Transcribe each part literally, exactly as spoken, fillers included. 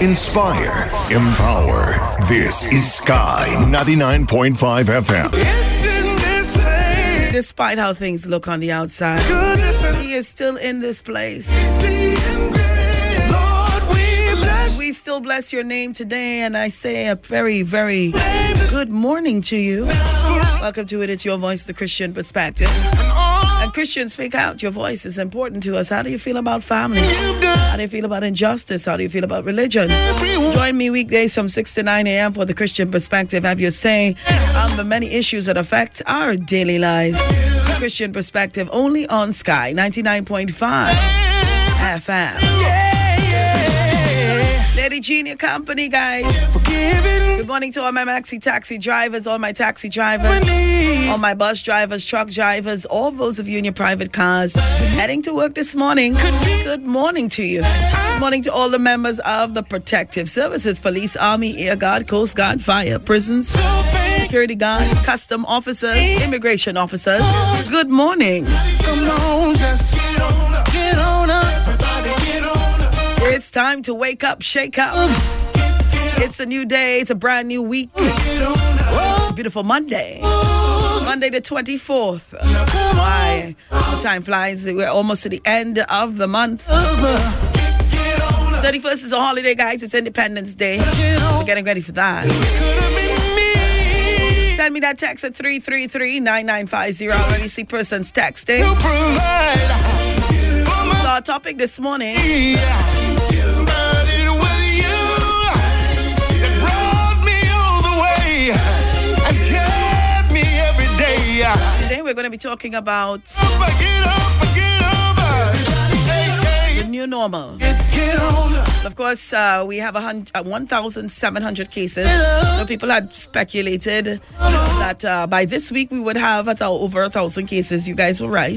Inspire, empower. This is Sky ninety-nine point five F M. Despite how things look on the outside, he is still in this place. We still bless your name today, and I say a very, very good morning to you. Welcome to it. It's Your Voice, the Christian Perspective. And Christians, speak out. Your voice is important to us. How do you feel about family? How do you feel about injustice? How do you feel about religion? Join me weekdays from six to nine a.m. for the Christian Perspective. Have your say on the many issues that affect our daily lives. The Christian Perspective only on Sky ninety-nine point five F M. Lady Genia Company, guys. Good morning to all my maxi taxi drivers, all my taxi drivers, all my bus drivers, truck drivers, all those of you in your private cars heading to work this morning. Good morning to you. Good morning to all the members of the Protective Services, Police, Army, Air Guard, Coast Guard, Fire, Prisons, Security Guards, Custom Officers, Immigration Officers. Good morning. Come on, just get on up, get on up. It's time to wake up, shake up. It's a new day. It's a brand new week. It's a beautiful Monday. Monday the twenty-fourth. Why? The time flies. We're almost to the end of the month. thirty-first is a holiday, guys. It's Independence Day. We're getting ready for that. Send me that text at three three three, nine nine five zero. I already see persons texting. So our topic this morning... Today we're going to be talking about the new normal. Of course, uh, we have a uh, one thousand seven hundred cases. So people had speculated that uh, by this week we would have a th- over a thousand cases. You guys were right.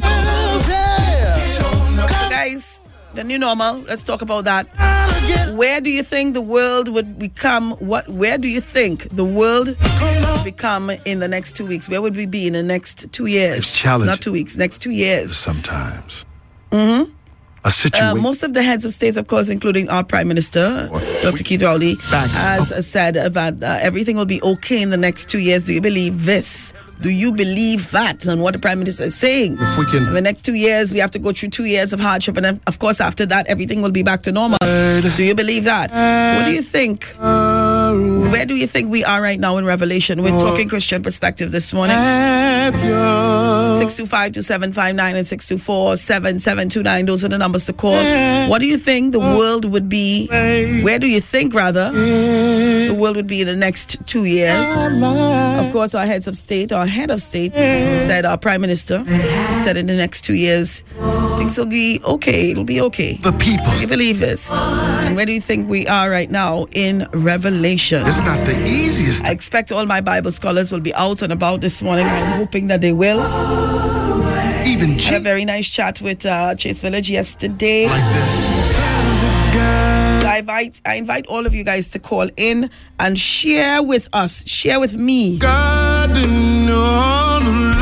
So guys, the new normal, let's talk about that. Where do you think the world would become? What? Where do you think the world would become in the next two weeks? Where would we be in the next two years? It's challenging. Not two weeks, next two years. Sometimes. Mm-hmm. A situation. Uh, most of the heads of states, of course, including our Prime Minister, Doctor Keith Rowley, has uh, said that uh, everything will be okay in the next two years. Do you believe this? Do you believe that? And what the Prime Minister is saying? If we can, in the next two years, we have to go through two years of hardship. And then, of course, after that, everything will be back to normal. Do you believe that? What do you think? Where do you think we are right now in Revelation? We're talking Christian Perspective this morning. six two five, two seven five nine and six two four, seven seven two nine. Those are the numbers to call. What do you think the world would be? Where do you think, rather, the world would be in the next two years? Of course, our heads of state, our head of state said, our Prime Minister said in the next two years, things will be okay. It'll be okay. The people. Do you believe this? And where do you think we are right now in Revelation? It's not the easiest thing. I expect all my Bible scholars will be out and about this morning. I'm hoping that they will. Even I had a very nice chat with uh, Chase Village yesterday. Like this. I invite, I invite all of you guys to call in and share with us, share with me. God all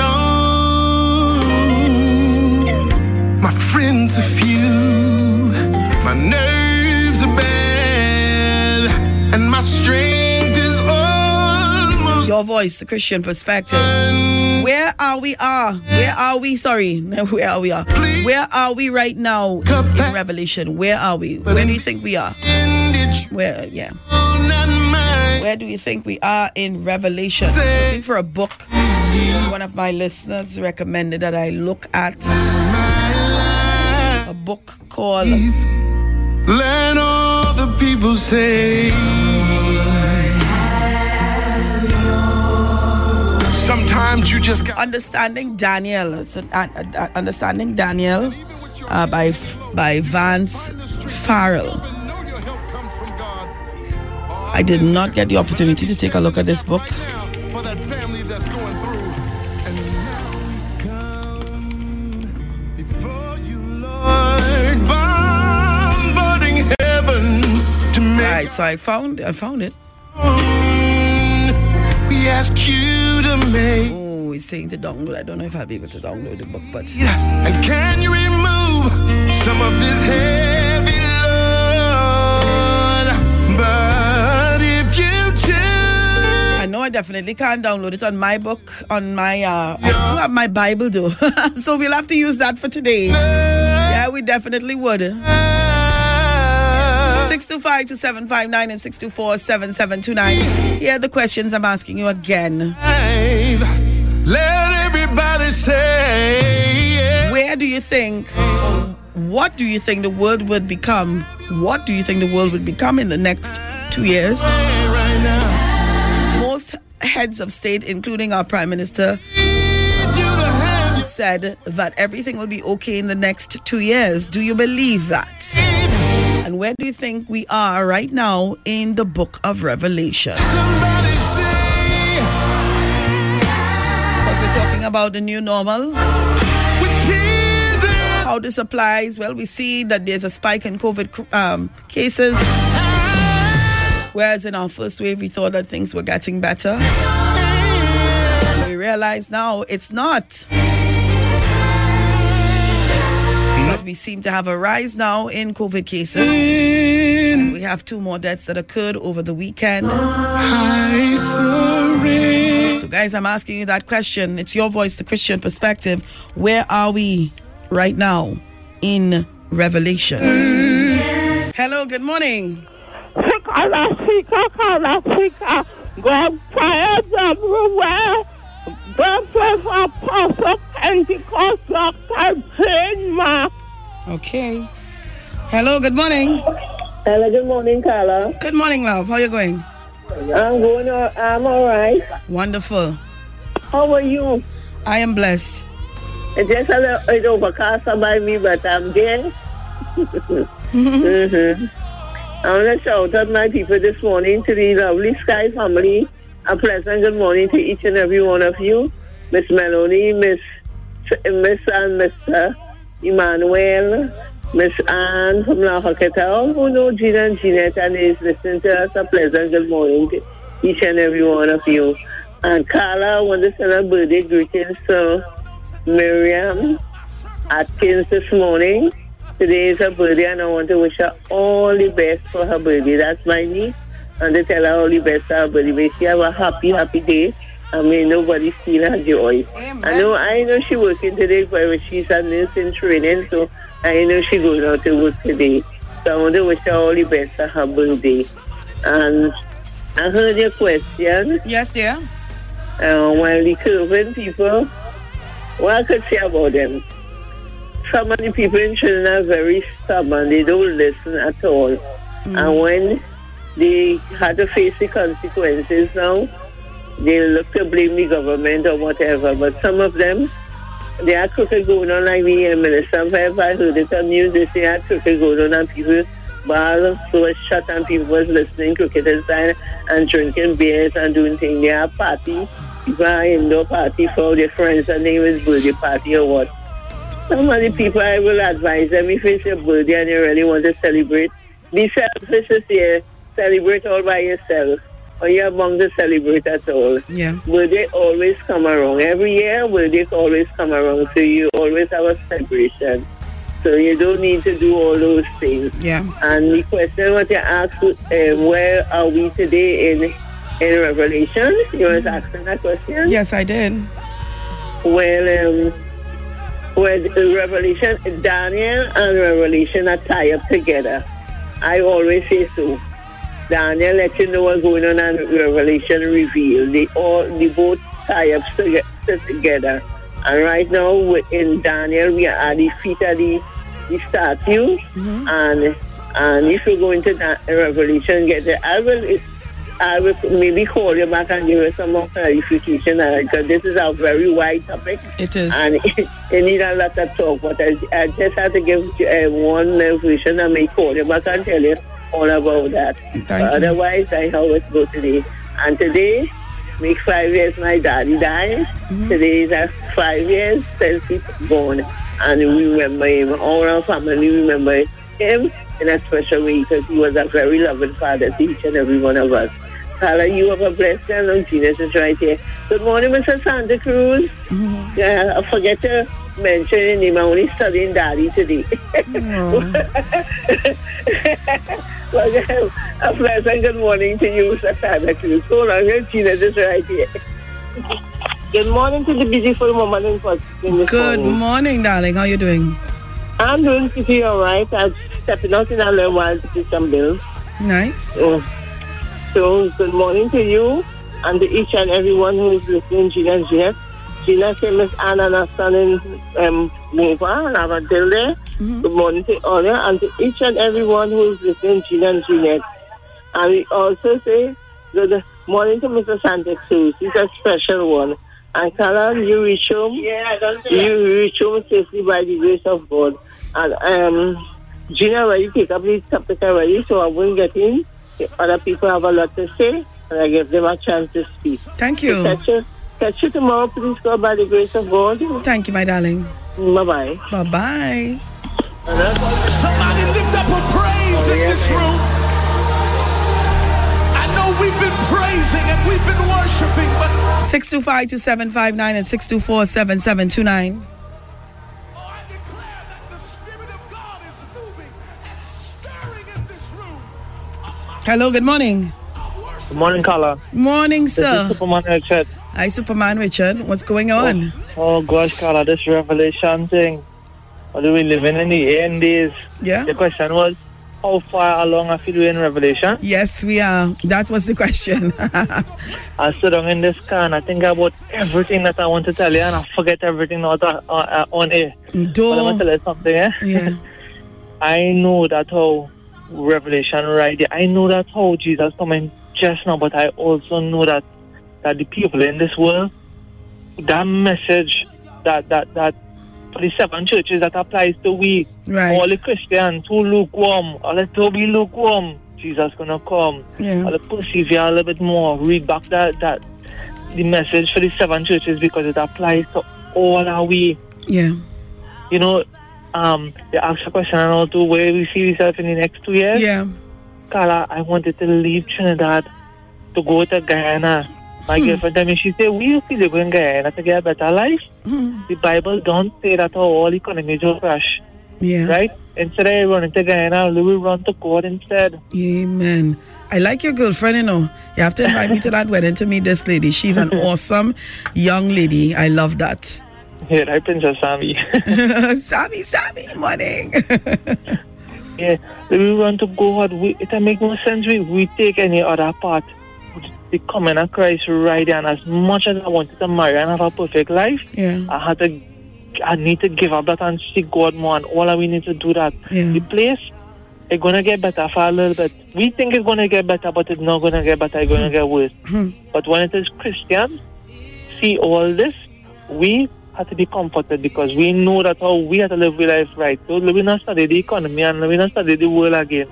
alone. My friends are few, my nerves are bad, and my strength is almost. Your Voice, the Christian Perspective. Where are we are? Where are we? Sorry, where are we are? Where are we right now in Revelation? Where are we? Where do you think we are? Where? Yeah. Where do you think we are in Revelation? Looking for a book. One of my listeners recommended that I look at a book called Let All the People Say. Sometimes you just got Understanding Daniel. It's an, uh, uh, Understanding Daniel uh, by by Vance Farrell. I did not get the opportunity to take a look at this book. Right, so I found I found it. We ask you to make. Oh, it's saying to download. I don't know if I'll be able to download the book, but and can you remove some of this heavy load? definitely can't download it on my book, on my, uh, I do have my Bible though. So we'll have to use that for today. Yeah, we definitely would. six two five, two seven five nine and six two four, seven seven two nine. Here are the questions I'm asking you again. Let everybody say, where do you think, what do you think the world would become? What do you think the world would become in the next two years? Most heads of state, including our Prime Minister, said that everything will be okay in the next two years. Do you believe that? And where do you think we are right now in the book of Revelation? somebody say, Because we're talking about the new normal. with tears in How this applies? Well, we see that there's a spike in COVID um, cases. Whereas in our first wave, we thought that things were getting better. We realize now it's not. But we seem to have a rise now in COVID cases. And we have two more deaths that occurred over the weekend. I surrender. So guys, I'm asking you that question. It's your voice, the Christian perspective. Where are we right now in Revelation? Hello, good morning. God fires everywhere. Breakfast Apostle Pentecost Doctor Jane Mark. Okay. Hello, good morning. Hello, good morning, Carla. Good morning, love. How are you going? I'm going, all, I'm all right. Wonderful. How are you? I am blessed. It's just a little it's overcast by me, but I'm there. mm-hmm. I want to shout out my people this morning to the lovely Sky family. A pleasant good morning to each and every one of you. Miss Melanie, Miss Miss and Mister Emmanuel, Miss Anne from La Hoqueta, all who know Gina and Jeanette and is listening to us. A pleasant good morning to each and every one of you. And Carla, I want to send a birthday greetings to Miriam Atkins this morning. Today is her birthday and I want to wish her all the best for her birthday. That's my niece. And to tell her all the best for her birthday. May she have a happy, happy day. And may nobody steal her joy. Amen. I know I know she's working today, but she's a nurse in training, so I know she's going out to work today. So I want to wish her all the best for her birthday. And I heard your question. Yes, dear. Uh, while the Curvin people, what I could say about them? Some of the people in Trinidad are very stubborn. They don't listen at all. Mm. And when they had to face the consequences now, they look to blame the government or whatever. But some of them, they are crooked going on like the uh, minister. If I heard it on news, they say are crooked going on and people, bars was shut and people was listening crooked inside and drinking beers and doing things. They are party. People are indoor party for their friends and they was birthday party or what. Some of the people, I will advise them, if it's your birthday and you really want to celebrate, be selfish this year. Celebrate all by yourself. Or you're among the celebrate at all. Yeah. Birthday always come around. Every year, birthday always come around. So you always have a celebration. So you don't need to do all those things. Yeah. And the question what you asked, um, where are we today in in Revelation? You was asking that question? Yes, I did. Well, um, well, Revelation, Daniel and Revelation are tied up together. I always say so. Daniel let you know what's going on and Revelation reveal. They all, they both tie up together. And right now in Daniel, we are at the feet of the, the statue. Mm-hmm. And and if you go into that Revelation, get there, I will, I will maybe call you back and give you some more clarification because this is a very wide topic. It is. And it, it needs a lot of talk. But I, I just have to give uh, one version and may call you back and tell you all about that. But otherwise, I always go today. And today, make five years my daddy died. Mm-hmm. Today is uh, five years since he was born. And we remember him. All our family remember him in a special way because he was a very loving father to each and every one of us. Carla, you have a blessed day. And Genius is right here. Good morning, Mister Santa Cruz. Mm-hmm. Yeah, I forget to mention your name. I'm only studying Daddy today. Well, a pleasant good morning to you, Sasana. So long, Gina, just right here. Good morning to the beautiful woman in Portsmouth. Good morning. morning, darling. How you doing? I'm doing pretty all right. I'm stepping out in a little while to pay some bills. Nice. Uh, so, good morning to you and to each and everyone who is listening, Gina and Jeanette. Gina said Miss Anna and her son in um, Nova, and I'm until there. Mm-hmm. Good morning to all you and to each and everyone who is listening, Gina and Jeanette. And we also say good morning to Mister Santa Cruz. He's a special one. And Carla, you reach home. Yeah, I don't You reach home safely by the grace of God. And um, Gina, when you take up this topic already, so I won't get in. Other people have a lot to say, and I give them a chance to speak. Thank you. So catch you, catch you tomorrow, please, God, by the grace of God. Thank you, my darling. Bye-bye. Bye-bye. Somebody lift up a praise in this room. I know we've been praising and we've been worshiping, but six two five, two seven five nine and six two four, seven seven two nine. oh, I declare that the Spirit of God is moving and stirring in this room. Hello, good morning. Good morning, Carla. Morning, This sir. is Superman Richard. Hi, Superman Richard. What's going on? Oh, oh gosh, Carla, this revelation thing. What are we living in the end days? Yeah. The question was, how far along are you in Revelation? Yes, we are. That was the question. I sit down in this car and I think about everything that I want to tell you and I forget everything on, uh, uh, on air. Do. But I'm going to tell you something, eh? Yeah. I know that how Revelation right there. I know that how Jesus coming just now, but I also know that that the people in this world, that message that that that for the seven churches that applies to we, Right. all the Christians who lukewarm, all the to be lukewarm, Jesus gonna come. Yeah. All the persevere a little bit more. Read back that that the message for the seven churches because it applies to all our we. Yeah. You know, um, they asked a question and all to where we see ourselves in the next two years. Yeah. Carla, I wanted to leave Trinidad to go to Guyana. My Hmm. girlfriend told me, she said, we used to live in Guyana to get a better life. Hmm. The Bible don't say that all economy will crash, Yeah. right? Instead of running to Guyana, we will run to God instead. Amen. I like your girlfriend, you know. You have to invite me to that wedding to meet this lady. She's an awesome young lady. I love that. Yeah, right, Princess Sammy. Sammy, Sammy, morning. Yeah, we will run to God. We, it doesn't make no sense. We, we take any other part. The coming of Christ right there. And as much as I wanted to marry and have a perfect life, Yeah. I had to, I need to give up that and seek God more. And all we need to do that. Yeah. The place, it's going to get better for a little bit. We think it's going to get better, but it's not going to get better. It's going to get worse. Hmm. But when it is Christians, see all this, we have to be comforted because we know that how we have to live our life right. So we not study the economy and we not study the world again.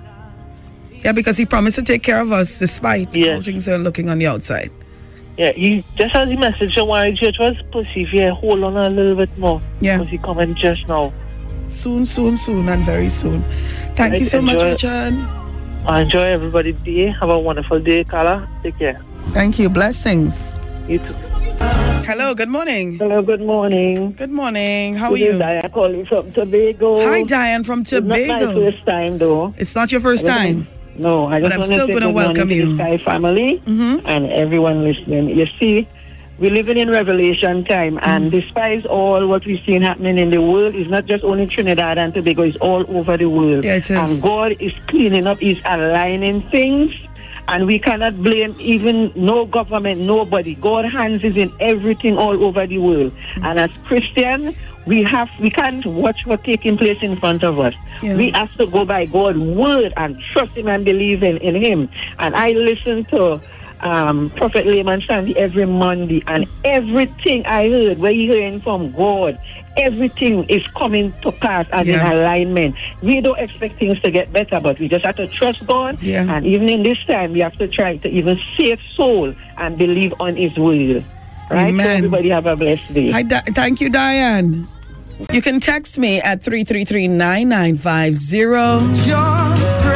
Yeah, because he promised to take care of us despite Yes. how things are looking on the outside. Yeah, he just as the message of why church was persevere, hold on a little bit more. Yeah. Because he coming just now. Soon, soon, soon, and very soon. Thank Right, you so much, enjoy it. Richard. I enjoy everybody's day. Have a wonderful day, Carla. Take care. Thank you. Blessings. You too. Hello, good morning. Hello, good morning. Good morning. How are This is you? Diane calling from Tobago. Hi, Diane from It's not my Tobago. first time, though. It's not your first I just time. want- No, I But just I'm want still to say gonna good morning welcome to you. the Sky family Mhm. and everyone listening. You see, we're living in Revelation time, and despite all what we've seen happening in the world, it's not just only Trinidad and Tobago, it's all over the world. Yeah, it is. And God is cleaning up, He's aligning things, and we cannot blame even no government, nobody. God's hands is in everything all over the world. And as Christians, we have we can't watch what's taking place in front of us. Yeah. We have to go by God's word and trust Him and believe in, in Him. And I listen to um, Prophet Layman Sandy every Monday, and everything I heard, where you hearing from God, everything is coming to pass and Yeah. in alignment. We don't expect things to get better, but we just have to trust God. Yeah. And even in this time, we have to try to even save soul and believe on His will. Right? Amen. So everybody have a blessed day. Hi, Di- thank you, Diane. You can text me at three three three, nine nine five zero. your grace.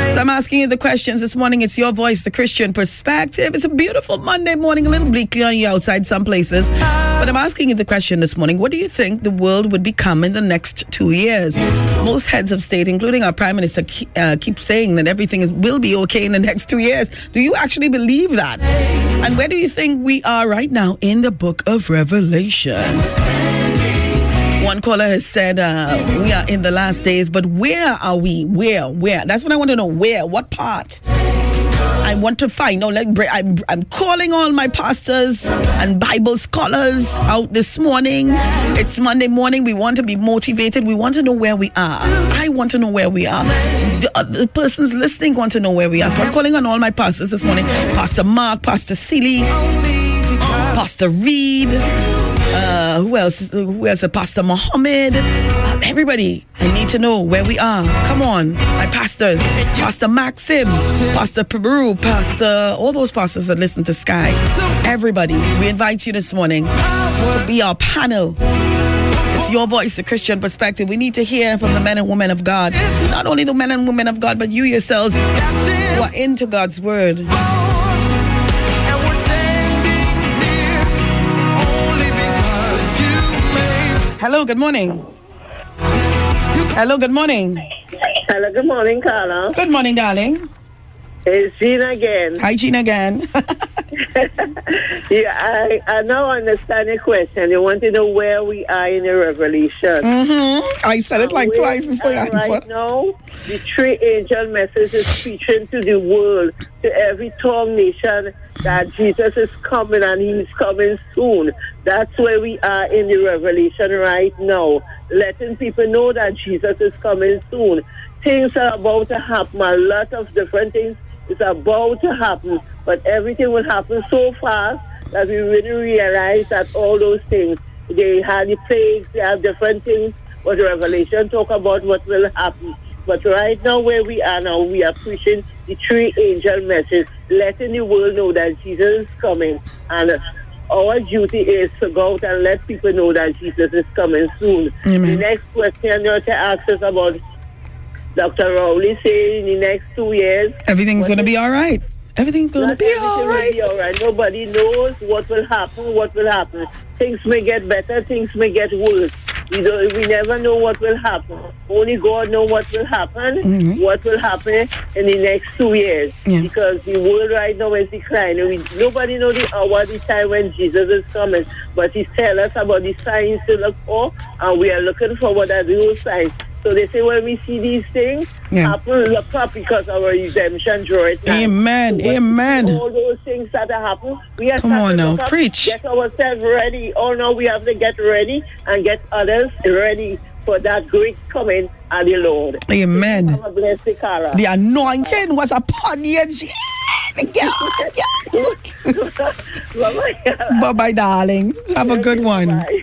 So I'm asking you the questions this morning. It's your voice, the Christian perspective. It's a beautiful Monday morning, a little bleakly on you outside some places. But I'm asking you the question this morning. What do you think the world would become in the next two years? Most heads of state, including our Prime Minister, keep, uh, keep saying that everything is, will be okay in the next two years. Do you actually believe that? And where do you think we are right now in the book of Revelation? One caller has said uh, we are in the last days, but where are we? Where? Where? That's what I want to know. Where? What part? I want to find out. Like, I'm, I'm calling all my pastors and Bible scholars out this morning. It's Monday morning. We want to be motivated. We want to know where we are. I want to know where we are. The, uh, the persons listening want to know where we are. So I'm calling on all my pastors this morning. Pastor Mark, Pastor Seeley, Pastor Reed. Uh, who else? Who else? Pastor Muhammad. Uh, everybody, I need to know where we are. Come on, my pastors. Pastor Maxim, Pastor Peru, Pastor, all those pastors that listen to Sky. Everybody, we invite you this morning to be our panel. It's your voice, the Christian perspective. We need to hear from the men and women of God. Not only the men and women of God, but you yourselves who are into God's word. Hello, good morning. Hello, good morning. Hello, good morning, Carla. Good morning, darling. It's Jean again. Hi, Jean again. Yeah, I, I now understand your question. You want to know where we are in the Revelation. Mm-hmm. I said it like twice before you answered. Right now, the three angel message is preaching to the world, to every tongue, nation, that Jesus is coming and he's coming soon. That's where we are in the Revelation right now, letting people know that Jesus is coming soon. Things are about to happen. A lot of different things is about to happen, but everything will happen so fast that we really realize that all those things, they have the plagues, they have different things, but the Revelation talk about what will happen. But right now, where we are now, we are preaching the three angel message, letting the world know that Jesus is coming. And our duty is to go out and let people know that Jesus is coming soon. Amen. The next question you have to ask us about Doctor Rowley saying in the next two years, everything's going to be all right. Everything's going to be all right. Be all right. Nobody knows what will happen, what will happen. Things may get better, things may get worse. We don't, we never know what will happen. Only God knows what will happen, mm-hmm. what will happen in the next two years. Yeah. Because the world right now is declining. We, nobody knows the hour, the time when Jesus is coming. But He tells us about the signs to look for, and we are looking forward to those signs. So they say when we see these things yeah. happen, look up because our redemption draweth nigh. Amen. So amen. All those things that happen, we have Come to on now, up, preach. Get ourselves ready. Oh no, we have to get ready and get others ready for that great coming of the Lord. Amen. Have a blessed Cara. The anointing was upon you. Bye bye, darling. Have a good one. Bye.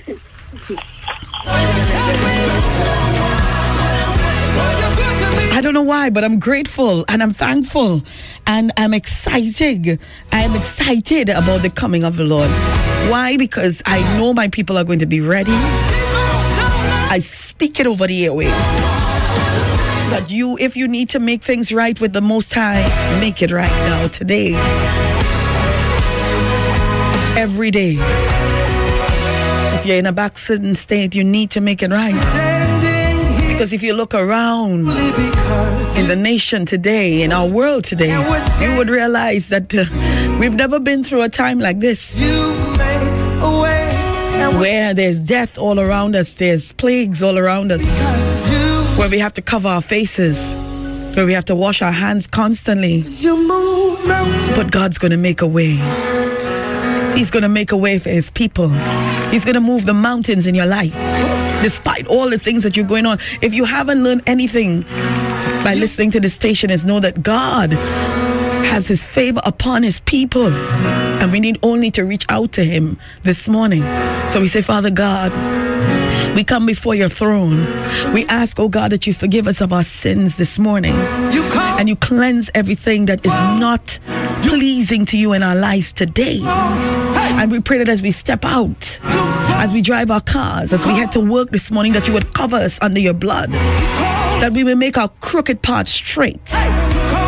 I don't know why, but I'm grateful and I'm thankful and I'm excited. I'm excited about the coming of the Lord. Why? Because I know my people are going to be ready. I speak it over the airwaves. But you, if you need to make things right with the Most High, make it right now, today. Every day. If you're in a backslidden state, you need to make it right. Because if you look around in the nation today, in our world today, you would realize that uh, we've never been through a time like this. Where there's death all around us, there's plagues all around us. Where we have to cover our faces. Where we have to wash our hands constantly. But God's going to make a way. He's going to make a way for His people. He's going to move the mountains in your life. Despite all the things that you're going on. If you haven't learned anything by listening to this station, is know that God has His favor upon His people. And we need only to reach out to Him this morning. So we say, Father God, we come before your throne. We ask, oh God, that you forgive us of our sins this morning. And you cleanse everything that is not pleasing to you in our lives today. And we pray that as we step out, as we drive our cars, as we head to work this morning, that you would cover us under your blood, that we will make our crooked path straight,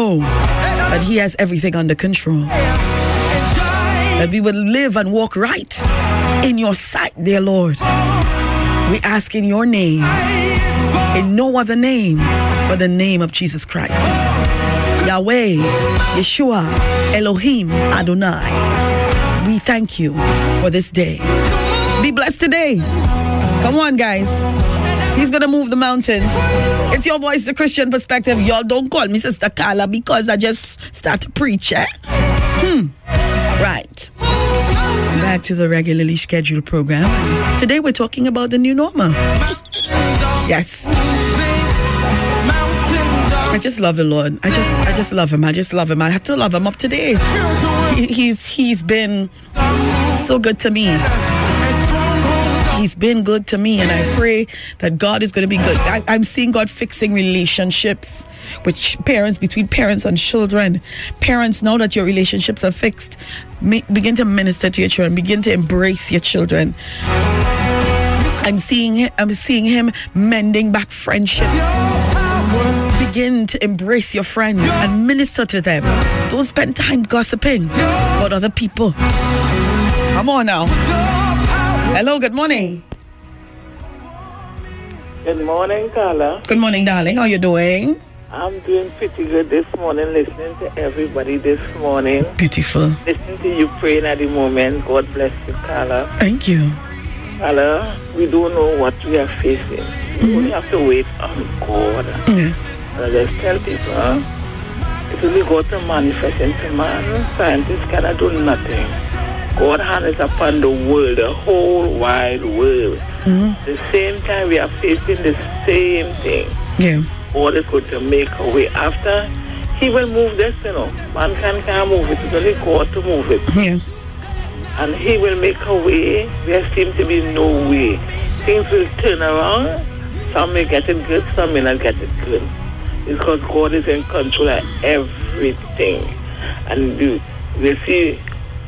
know that He has everything under control. That we will live and walk right in Your sight, dear Lord. We ask in Your name, in no other name but the name of Jesus Christ. Yahweh, Yeshua, Elohim, Adonai. We thank You for this day. Be blessed today. Come on, guys. He's going to move the mountains. It's your voice, the Christian perspective. Y'all don't call me Sister Carla because I just start to preach, eh? Hmm. Right. Back to the regularly scheduled program. Today we're talking about the new normal. Yes. I just love the Lord. I just I just love Him. I just love Him. I have to love Him up today. He, he's He's been so good to me. He's been good to me, and I pray that God is going to be good. I, I'm seeing God fixing relationships with parents, between parents and children. Parents, now that your relationships are fixed, ma- begin to minister to your children. Begin to embrace your children. I'm seeing him, I'm seeing him mending back friendships. Begin to embrace your friends and minister to them. Don't spend time gossiping about other people. Come on now. Hello, good morning. Good morning, Carla. Good morning, darling. How you doing? I'm doing pretty good this morning, listening to everybody this morning. Beautiful. Listening to you praying at the moment. God bless you, Carla. Thank you. Carla, we don't know what we are facing. Mm-hmm. We only have to wait on God. Yeah. And I just tell people, huh? If we go to manifest into man, scientists cannot do nothing. God's hand is upon the world, the whole wide world. Mm-hmm. At the same time, we are facing the same thing. Yeah. God is going to make a way. After, He will move this, you know. Mankind can't move it. It's only God to move it. Yeah. And He will make a way. There seems to be no way. Things will turn around. Some may get it good, some may not get it good. Because God is in control of everything. And you, you see,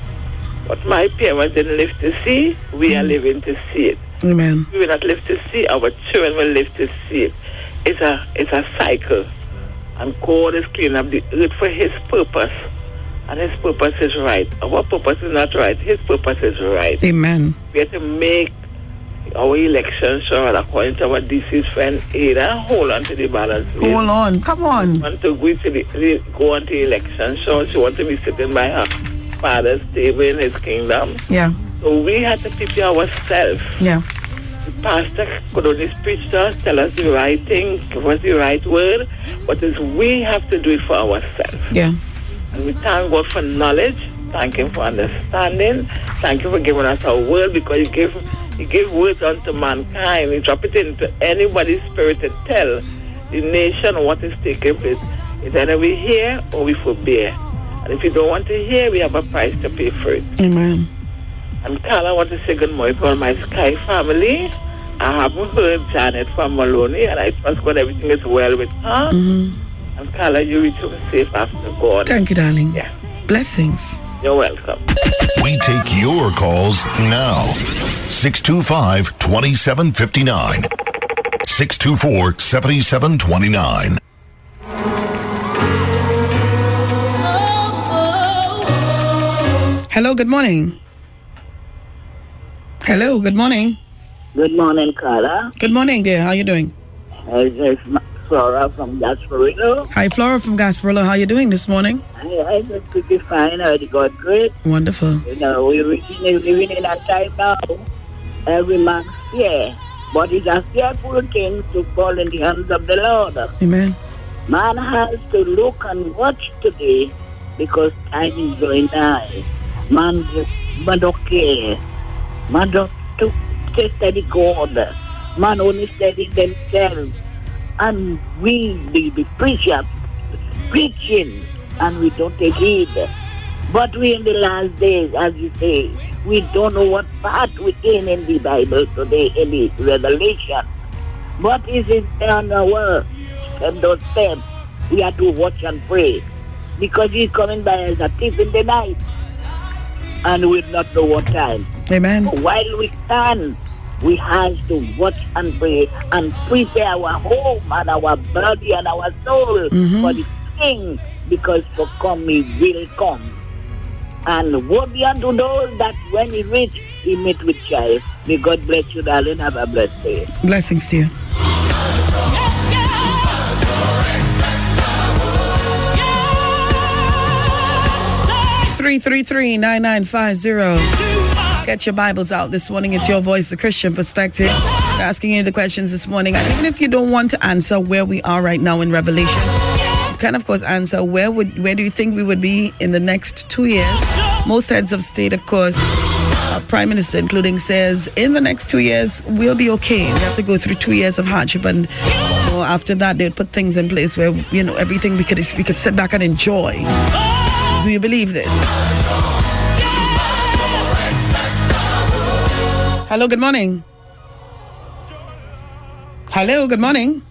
what my parents didn't live to see, we are living to see it. Amen. We will not live to see, our children will live to see it. It's a it's a cycle. And God is cleaning up the earth for His purpose. And His purpose is right. Our purpose is not right. His purpose is right. Amen. We have to make our election sure, according to our deceased friend Ada, hold on to the balance. Hold on. Come on. Want to go to the go on to the election sure. She wants to be sitting by her Father's table in His kingdom. Yeah. So we have to prepare ourselves. Yeah. The pastor could only preach to us, tell us the right thing, give us the right word, but it's we have to do it for ourselves. Yeah. And we thank God for knowledge, thank Him for understanding, thank you for giving us a word, because He gave He gave words unto mankind. He dropped it into anybody's spirit to tell the nation what is taking place. It's either we hear or we forbear. And if you don't want to hear, we have a price to pay for it. Amen. And Carla, I want to say good morning to all my Sky family. I haven't heard Janet from Maloney, and I trust God everything is well with her. Mm-hmm. And Carla, you reach home safe after God. Thank you, darling. Yeah. Blessings. You're welcome. We take your calls now. six two five, two seven five nine. six two four, seven seven two nine. Hello, good morning. Hello, good morning. Good morning, Carla. Good morning, dear. How you doing? Uh, it's Flora from Gasparilla. Hi, Flora from Gasparilla. How you doing this morning? I, I just pretty fine. I got great. Wonderful. You know, we're living in a time now. Every man fear. But it's a fearful thing to fall in the hands of the Lord. Amen. Man has to look and watch today because time is going nigh. Man, man don't care. Man don't study God. Man only study themselves. And we, the, the preachers, preaching, and we don't take heed. But we in the last days, as you say, we don't know what part we're in in the Bible today, in the Revelation. But is it on our those steps? We have to watch and pray. Because He's coming by as a thief in the night. And we'll not know what time. Amen. So while we stand, we have to watch and pray and prepare our home and our body and our soul mm-hmm. for the king, because for come he will come. And what be unto those that when he reach, he meet with child. May God bless you, darling. Have a blessed day. Blessings to you. three three three, nine nine five zero. Get your Bibles out this morning. It's Your Voice, the Christian Perspective. We're asking you the questions this morning. And even if you don't want to answer where we are right now in Revelation, you can, of course, answer where would where do you think we would be in the next two years? Most heads of state, of course, our Prime Minister including, says in the next two years, we'll be okay. We have to go through two years of hardship. And you know, after that, they'll put things in place where, you know, everything we could, we could sit back and enjoy. Do you believe this? Hello, good morning. Hello, good morning.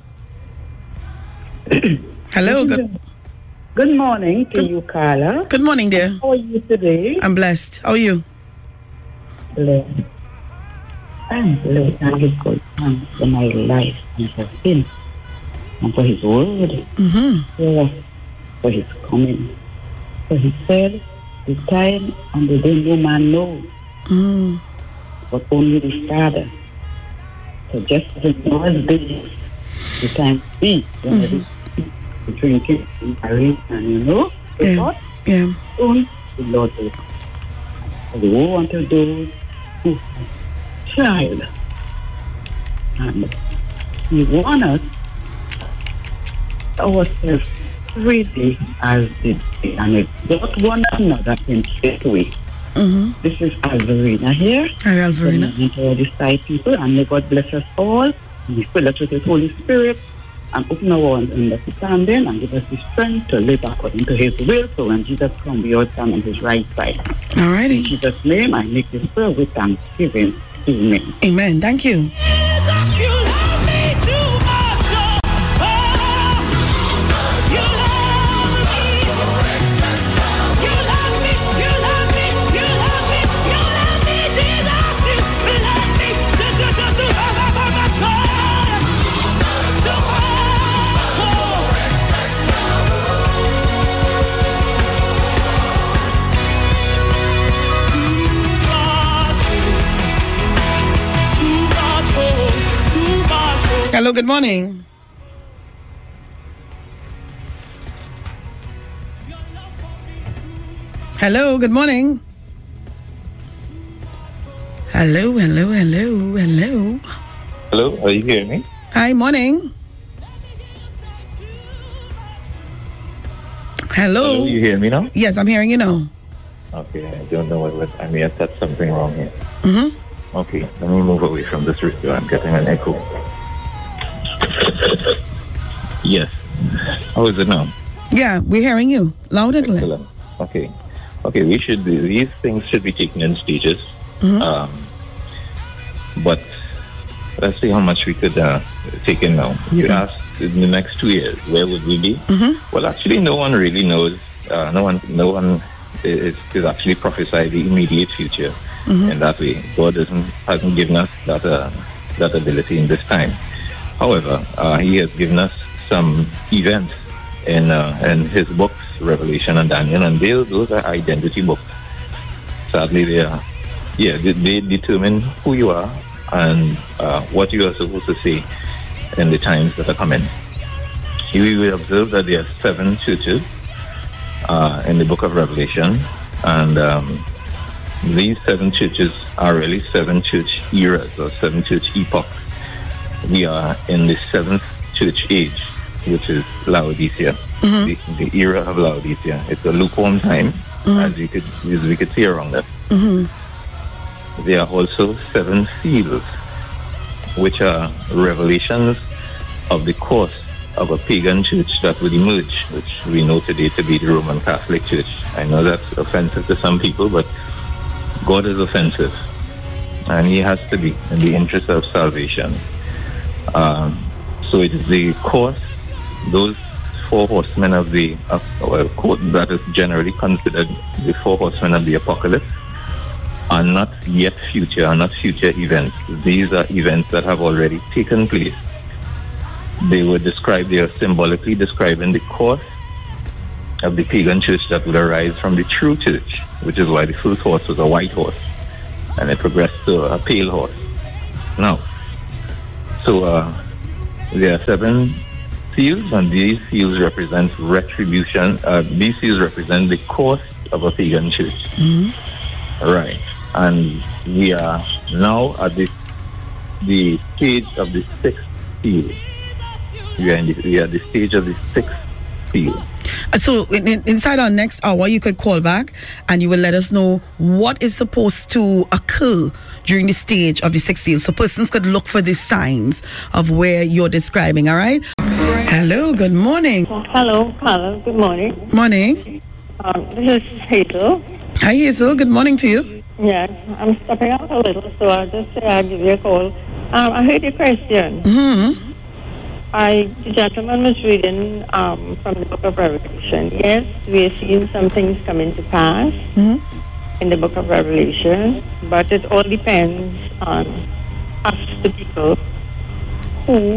Hello, good Good morning to good, you, Carla. Good morning, dear. How are you today? I'm blessed. How are you? Blessed. I'm blessed and give God thanks for my life and for Him and for His word. Mm-hmm. Yes, for His coming. For He said, the time and the day no man knows, Mm. but only the Father. So just as it was this, the time be when mm-hmm. the drinking and marrying and you know, the Yeah. Lord, Yeah. soon the Lord will come. The woe unto those who have child. And He wants us ourselves really as the day, and it's not one another in straight way. Mm-hmm. This is Alvarina here. Hi, Alvarina. And all the side people, and may God bless us all. And He fill us with His Holy Spirit and open our understanding and give us the strength to live according to His will. So when Jesus comes, we all stand on His right side. Alrighty. In Jesus' name, I make this prayer with thanksgiving. Amen. Amen. Thank you. Hello, good morning. Hello, good morning. Hello, hello, hello, hello. Hello, are you hearing me? Hi, morning. Hello. Hello, you hear me now? Yes, I'm hearing you now. Okay, I don't know what, what I may have said something wrong here. Mm-hmm. Okay, let me move away from this radio. I'm getting an echo. Yes. How is it now? Yeah, we're hearing you loud and clear. Excellent. Okay. Okay, we should be, these things should be taken in stages. Mm-hmm. Um, but let's see how much we could uh, take in now. You Mm-hmm. asked in the next two years, where would we be? Mm-hmm. Well, actually, no one really knows. Uh, no one, no one is, is actually prophesied the immediate future Mm-hmm. in that way. God doesn't hasn't given us that uh, that ability in this time. However, uh, He has given us some events in uh, in His books, Revelation and Daniel, and they, those are identity books. Sadly, they are, yeah, they, they determine who you are and uh, what you are supposed to say in the times that are coming. We will observe that there are seven churches uh, in the book of Revelation, and um, these seven churches are really seven church eras or seven church epochs. We are in the seventh church age, which is Laodicea, mm-hmm. the, the era of Laodicea. It's a lukewarm time, mm-hmm. as you could as we could see around us. Mm-hmm. There are also seven seals, which are revelations of the course of a pagan church that would emerge, which we know today to be the Roman Catholic Church. I know that's offensive to some people, but God is offensive, and He has to be in the interest of salvation. Um, so it is the course, those four horsemen of the, uh, well, that is generally considered the four horsemen of the apocalypse, are not yet future, are not future events. These are events that have already taken place. They were described, they are symbolically describing the course of the pagan church that would arise from the true church, which is why the first horse was a white horse, and it progressed to a pale horse. Now, so uh, there are seven seals, and these seals represent retribution. Uh, these seals represent the cost of a pagan church. Mm-hmm. Right. And we are now at the, the stage of the sixth seal. We are, in the, we are at the stage of the sixth seal. So in, in, inside our next hour, you could call back and you will let us know what is supposed to occur during the stage of the sixth seal. So persons could look for the signs of where you're describing, all right? Hello, good morning. Hello, Carla, good morning. Morning. Um, this is Hazel. Hi, Hazel, good morning to you. Yes, I'm stepping out a little, so I'll just say I'll give you a call. Um, I heard your question. Mm-hmm. I, the gentleman was reading um, from the book of Revelation. Yes, we are seeing some things coming to pass mm-hmm. in the book of Revelation, but it all depends on us, the people, who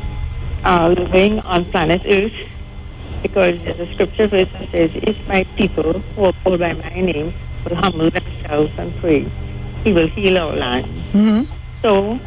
are living on planet Earth, because there's a scripture verse that says, if my people who are called by my name will humble themselves and pray, he will heal our land. Mm-hmm. So,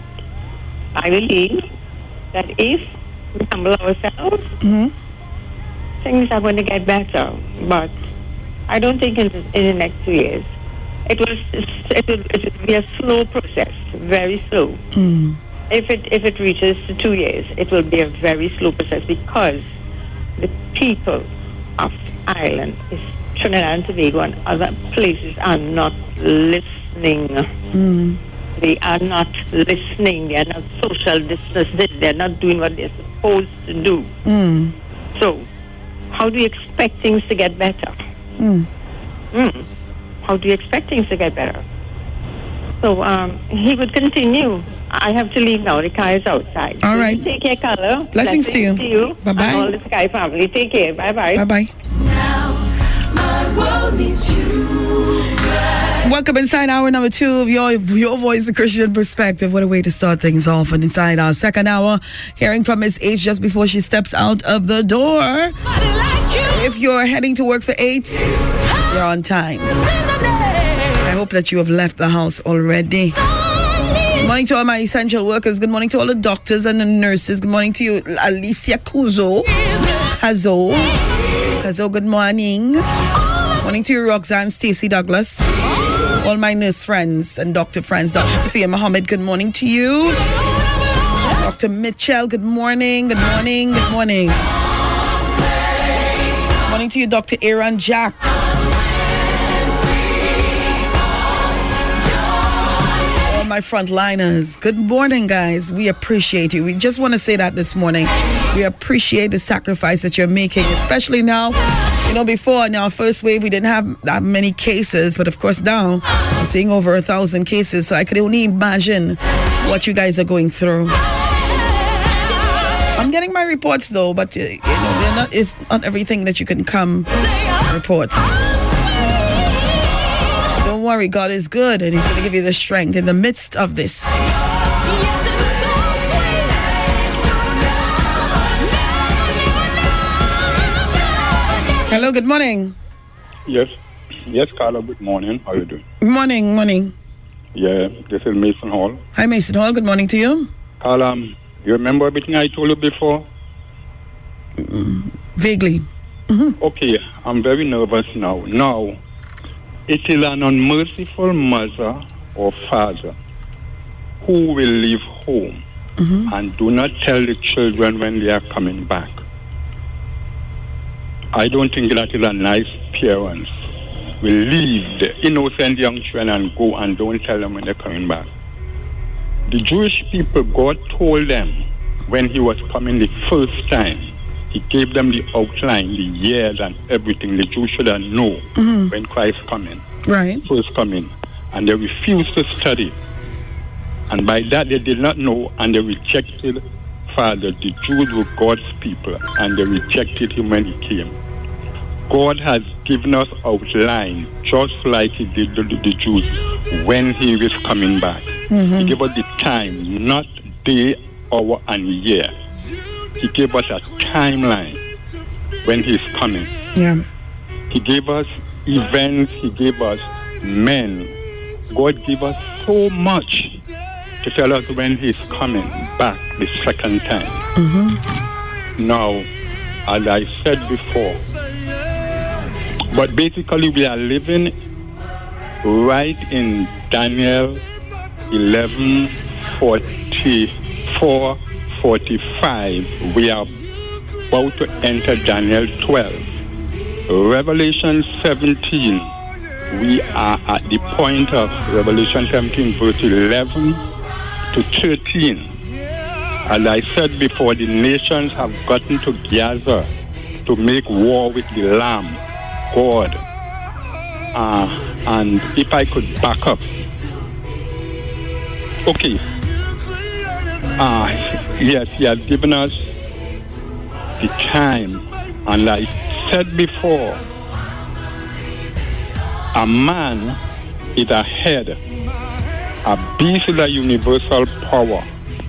I believe that if we humble ourselves, mm-hmm. things are going to get better. But I don't think in the, in the next two years. It will, it will, it will be a slow process, very slow. Mm. If it if it reaches to two years, it will be a very slow process because the people of Ireland, is Trinidad and Tobago and other places are not listening. Mm. They are not listening. They are not social distancing. They are not doing what they're supposed to do. Mm. So, how do you expect things to get better? Mm. Mm. How do you expect things to get better? So, um, he would continue. I have to leave now. The car is outside. All right. Take care, Carla. Blessings, Blessings to you. To you. Bye-bye. And all the Sky family. Take care. Bye-bye. Bye-bye. Now, my world needs you. Welcome inside hour number two of your your voice, the Christian perspective. What a way to start things off. And inside our second hour, hearing from Miss H just before she steps out of the door. Like you. If you're heading to work for eight, you're on time. I hope that you have left the house already. Good morning to all my essential workers. Good morning to all the doctors and the nurses. Good morning to you, Alicia Kuzo. Kazo. Kazo, good morning. Good morning to you, Roxanne, Stacey Douglas. All my nurse friends and doctor friends. Doctor Sophia Mohammed, good morning to you. Doctor Mitchell, good morning. Good morning. Good morning. Good morning to you, Doctor Aaron Jack. My frontliners, good morning, guys. We appreciate you. We just want to say that this morning. We appreciate the sacrifice that you're making, especially now. You know, before in our first wave, we didn't have that many cases, but of course now we're seeing over a thousand cases. So I could only imagine what you guys are going through. I'm getting my reports though, but uh, you know, they're not. It's not everything that you can come report. Don't worry, God is good and He's going to give you the strength in the midst of this. Hello, good morning. Yes, yes, Carla, good morning. How are you doing? Good morning, morning. Yeah, this is Mason Hall. Hi, Mason Hall, good morning to you. Carla, um, you remember everything I told you before? Mm, vaguely. Mm-hmm. Okay, I'm very nervous now. Now, it is an unmerciful mother or father who will leave home mm-hmm. and do not tell the children when they are coming back. I don't think that is a nice parents. Will leave the innocent young children and go and don't tell them when they're coming back. The Jewish people, God told them when He was coming the first time, He gave them the outline, the years and everything. The Jews should have known mm-hmm. when Christ coming. Right. First coming. And they refused to study. And by that they did not know and they rejected Father. The Jews were God's people and they rejected Him when He came. God has given us outline just like He did to the Jews when He was coming back. Mm-hmm. He gave us the time, not day, hour and year. He gave us a timeline when He's coming. Yeah. He gave us events. He gave us men. God gave us so much to tell us when he's coming back the second time. Mm-hmm. Now, as I said before, but basically we are living right in Daniel eleven forty-four forty-five. We are about to enter Daniel twelve. Revelation seventeen, we are at the point of Revelation seventeen, verse eleven to thirteen. As I said before, the nations have gotten together to make war with the Lamb, God. Uh, and if I could back up. Okay. Uh, yes, he has given us the time. And like I said before, a man is a head. A beast is a universal power.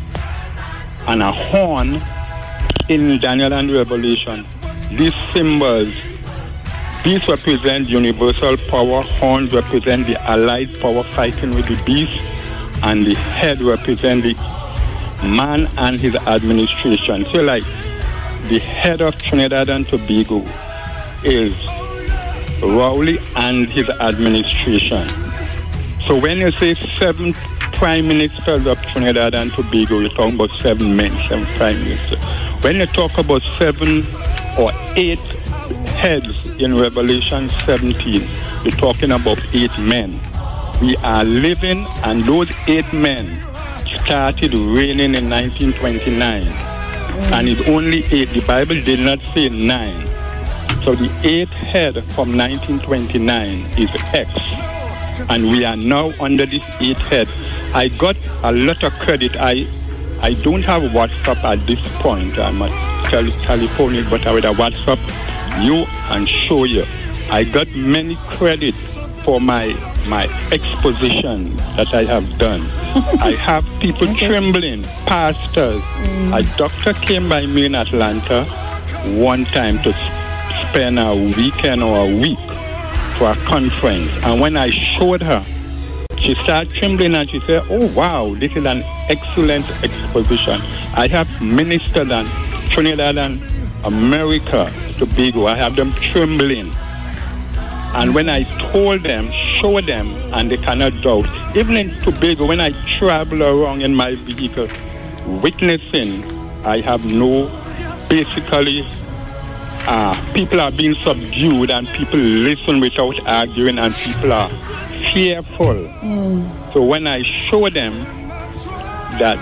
And a horn in Daniel and Revelation. These symbols, these represent universal power. Horns represent the allied power fighting with the beast. And the head represents the man and his administration. So like the head of Trinidad and Tobago is Rowley and his administration. So when you say seven prime ministers of Trinidad and Tobago, you're talking about seven men, seven prime ministers. When you talk about seven or eight heads in Revelation seventeen, you're talking about eight men. We are living, and those eight men started reigning in nineteen twenty-nine. Mm. And it's only eight. The Bible did not say nine. So the eighth head from nineteen twenty-nine is X. And we are now under this eighth head. I got a lot of credit. I I don't have WhatsApp at this point. I'm a tele- telephonic, but I would have WhatsApp you and show you. I got many credit for my my exposition that I have done. I have people okay. trembling, pastors. Mm. A doctor came by me in Atlanta one time to spend a weekend or a week for a conference. And when I showed her, she started trembling and she said, oh wow, this is an excellent exposition. I have ministered in Trinidad and America, Tobago. I have them trembling. And when I told them, show them, and they cannot doubt. Even in Tobago, when I travel around in my vehicle, witnessing, I have no, basically, uh, people are being subdued and people listen without arguing and people are fearful. Mm. So when I show them that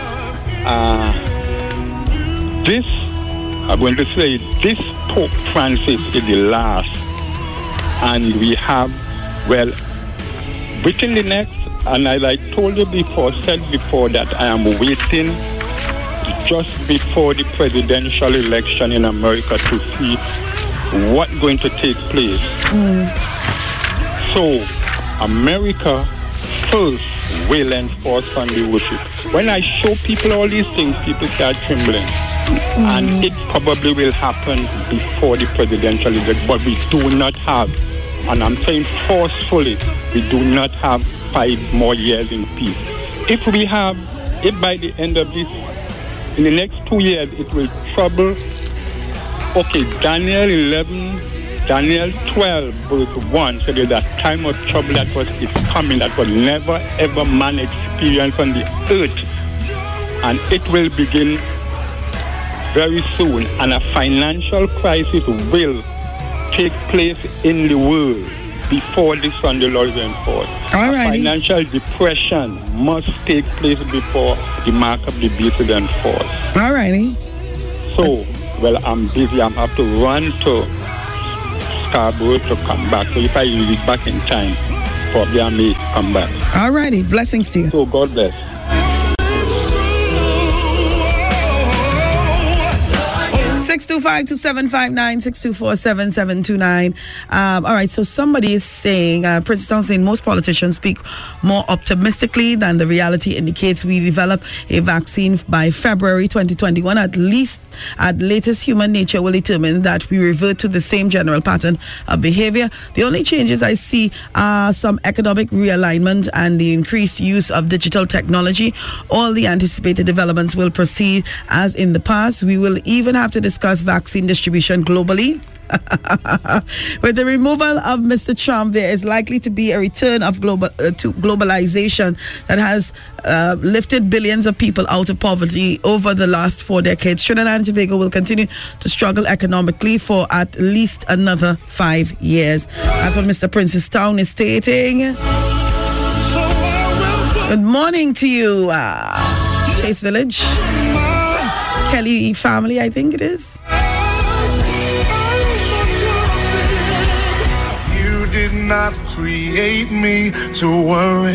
uh, this, I'm going to say, this Pope Francis is the last. And we have, well, within the next, and as I told you before, said before that I am waiting just before the presidential election in America to see what's going to take place. Mm. So, America first will enforce Sunday worship. When I show people all these things, people start trembling. Mm. And it probably will happen before the presidential election, but we do not have, and I'm saying forcefully, we do not have five more years in peace. If we have, if by the end of this, in the next two years, it will trouble, okay, Daniel eleven, Daniel twelve, verse one, so there's a time of trouble that was is coming, that was never ever man experienced on the earth. And it will begin very soon, and a financial crisis will take place in the world before the Sunday law is enforced. Alrighty. Financial depression must take place before the mark of the beast is enforced. Alrighty. So, well, I'm busy. I have to run to Scarborough to come back. So if I reach back in time, probably I may come back. Alrighty. Blessings to you. So God bless. six two five, two seven five nine, six two four, seven seven two nine. Um, all right, so somebody is saying, uh, Prince Town saying, most politicians speak more optimistically than the reality indicates. We develop a vaccine by February twenty twenty-one. At least, at latest, human nature will determine that we revert to the same general pattern of behavior. The only changes I see are some economic realignment and the increased use of digital technology. All the anticipated developments will proceed as in the past. We will even have to discuss vaccine distribution globally. With the removal of Mister Trump, there is likely to be a return of global uh, to globalization that has uh, lifted billions of people out of poverty over the last four decades. Trinidad and Tobago will continue to struggle economically for at least another five years. That's what Mister Prince's Town is stating. Good morning to you, uh, Chase Village. Kelly family, I think it is. You did not create me to worry.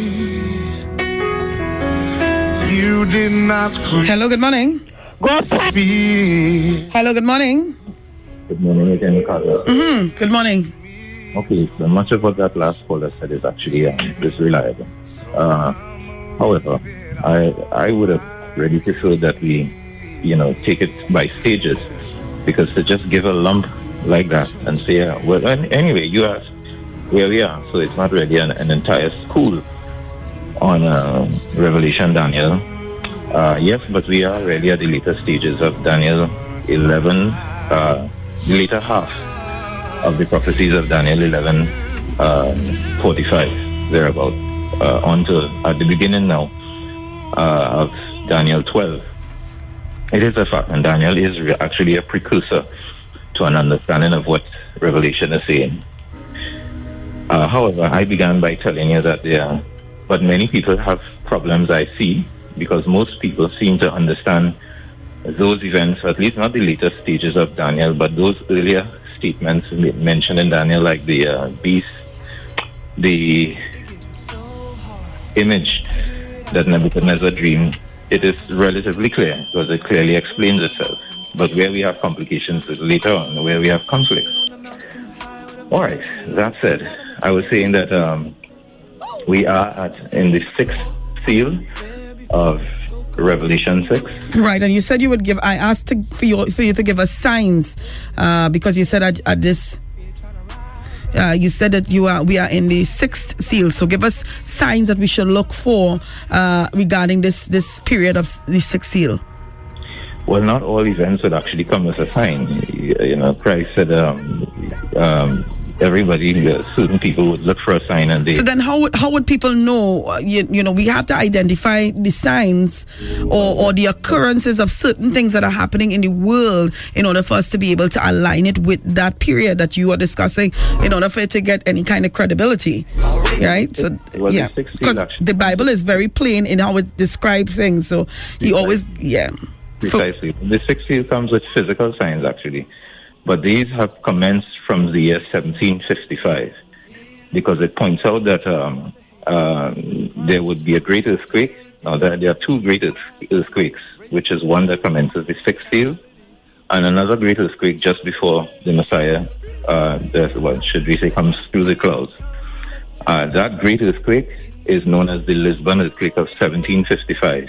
You did not create. Hello, good morning. Fear. Hello, good morning. Good morning again, Carla. Mm-hmm. Good morning. Okay, so much of what that last caller said is actually um, disreliable. Uh, however, I I would have really preferred that we, you know, take it by stages, because to just give a lump like that and say, uh, well, anyway, you asked where we are, so it's not really an, an entire school on uh, Revelation Daniel. Uh, yes, but we are really at the later stages of Daniel eleven, uh, the later half of the prophecies of Daniel eleven, um, forty-five, thereabout, uh, on to at the beginning now uh, of Daniel twelve. It is a fact, and Daniel is re- actually a precursor to an understanding of what Revelation is saying. Uh, however, I began by telling you that there, but many people have problems I see, because most people seem to understand those events, at least not the later stages of Daniel, but those earlier statements mentioned in Daniel, like the uh, beast, the image that Nebuchadnezzar dreamed. It is relatively clear because it clearly explains itself. But where we have complications is later on, where we have conflicts. All right, that said, I was saying that um, we are at in the sixth seal of Revelation six. Right, and you said you would give, I asked to, for, you, for you to give us signs, uh, because you said at, at this, Uh, you said that you are we are in the sixth seal, so give us signs that we should look for uh, regarding this this period of the sixth seal. Well, not all events would actually come as a sign. You know, Christ said um, um, everybody, uh, certain people would look for a sign, and they. So then, how would how would people know? Uh, you, you know, we have to identify the signs or or the occurrences of certain things that are happening in the world in order for us to be able to align it with that period that you are discussing, in order for it to get any kind of credibility, right? So well, yeah, because the Bible is very plain in how it describes things. So he always yeah. Precisely. For, the sixth seal comes with physical signs, actually. But these have commenced from the year seventeen fifty-five, because it points out that um, uh, there would be a great earthquake. Now, there, there are two great earthquakes, which is one that commences the sixth seal, and another great earthquake just before the Messiah, uh, the, well, should we say, comes through the clouds. Uh, that great earthquake is known as the Lisbon earthquake of seventeen fifty-five.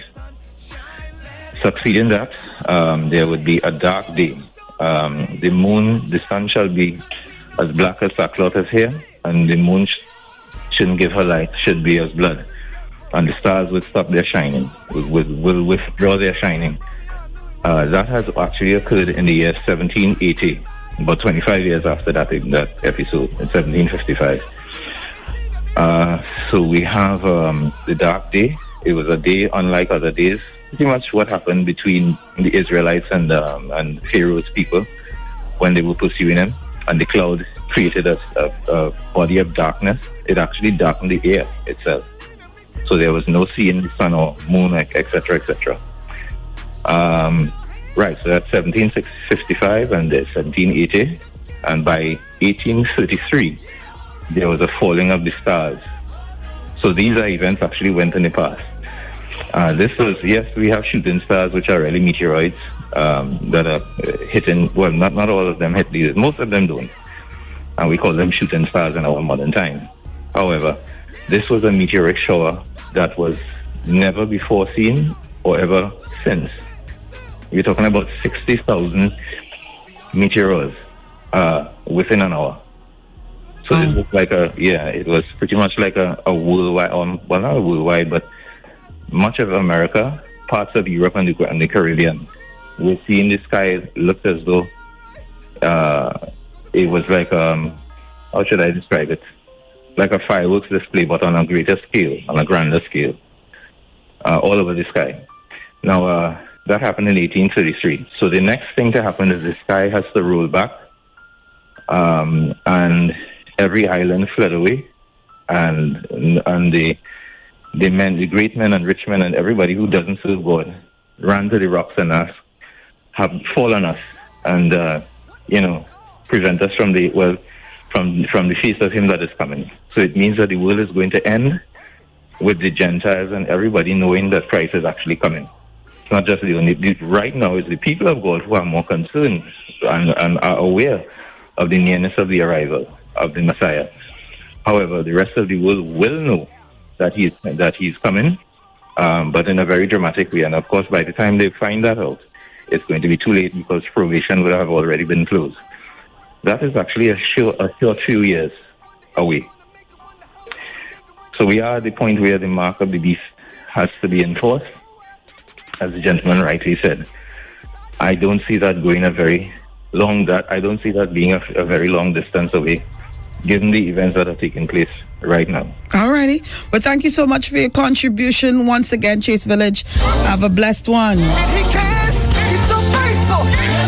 Succeeding that, um, there would be a dark day. Um, the moon, the sun shall be as black as sackcloth as hair, and the moon sh- shouldn't give her light, should be as blood. And the stars would stop their shining, will, will, will withdraw their shining. Uh, that has actually occurred in the year seventeen eighty, about twenty-five years after that, that episode, in seventeen fifty-five. Uh, so we have um, the dark day. It was a day unlike other days. Pretty much what happened between the Israelites and um, and Pharaoh's people when they were pursuing him, and the cloud created a, a, a body of darkness. It actually darkened the air itself, so there was no seeing the sun or moon, et cetera, et cetera. Um, right, so that's seventeen fifty-five, and there's seventeen eighty, and by eighteen thirty-three, there was a falling of the stars. So these are events actually went in the past. Uh, this was, yes, we have shooting stars, which are really meteoroids, um, that are hitting, well, not, not all of them hit these, most of them don't. And we call them shooting stars in our modern time. However, this was a meteoric shower that was never before seen or ever since. We're talking about sixty thousand meteors uh, within an hour. So oh. it was like a, yeah, it was pretty much like a, a worldwide, um, well, not a worldwide, but much of America, parts of Europe and the, and the Caribbean. We're seeing the sky looked as though uh, it was like, um, how should I describe it? Like a fireworks display, but on a greater scale, on a grander scale, uh, all over the sky. Now, uh, that happened in eighteen thirty-three. So the next thing to happen is the sky has to roll back, um, and every island fled away, and and the the men, the great men and rich men, and everybody who doesn't serve God ran to the rocks and asked, have fallen us, and uh, you know, prevent us from the well, from from the feast of Him that is coming. So it means that the world is going to end with the Gentiles and everybody knowing that Christ is actually coming. It's not just the only, right now it's the people of God who are more concerned and, and are aware of the nearness of the arrival of the Messiah. However, the rest of the world will know that he is, that he's coming, um, but in a very dramatic way. And of course, by the time they find that out, it's going to be too late because probation will have already been closed. That is actually a short, a short few years away. So we are at the point where the mark of the beast has to be enforced, as the gentleman rightly said. I don't see that going a very long, that I don't see that being a, a very long distance away, given the events that are taking place right now. All righty. Well, thank you so much for your contribution once again, Chase Village. Have a blessed one. And he cares. He's so faithful.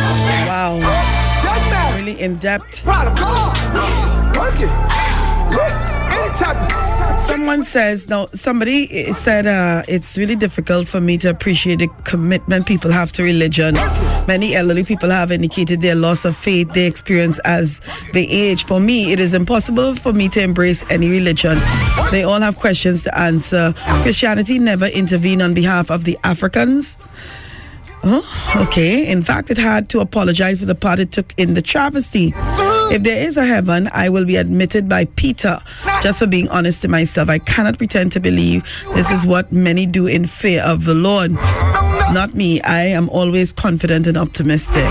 Wow. Really in depth. Problem. Come on. Work it. Yeah. Any type of. Someone says, no, somebody said uh, it's really difficult for me to appreciate the commitment people have to religion. Many elderly people have indicated their loss of faith they experience as they age. For me, it is impossible for me to embrace any religion. They all have questions to answer. Christianity never intervened on behalf of the Africans. Oh, okay. In fact, it had to apologize for the part it took in the travesty. If there is a heaven, I will be admitted by Peter. Just for being honest to myself, I cannot pretend to believe this is what many do in fear of the Lord. Not me. I am always confident and optimistic.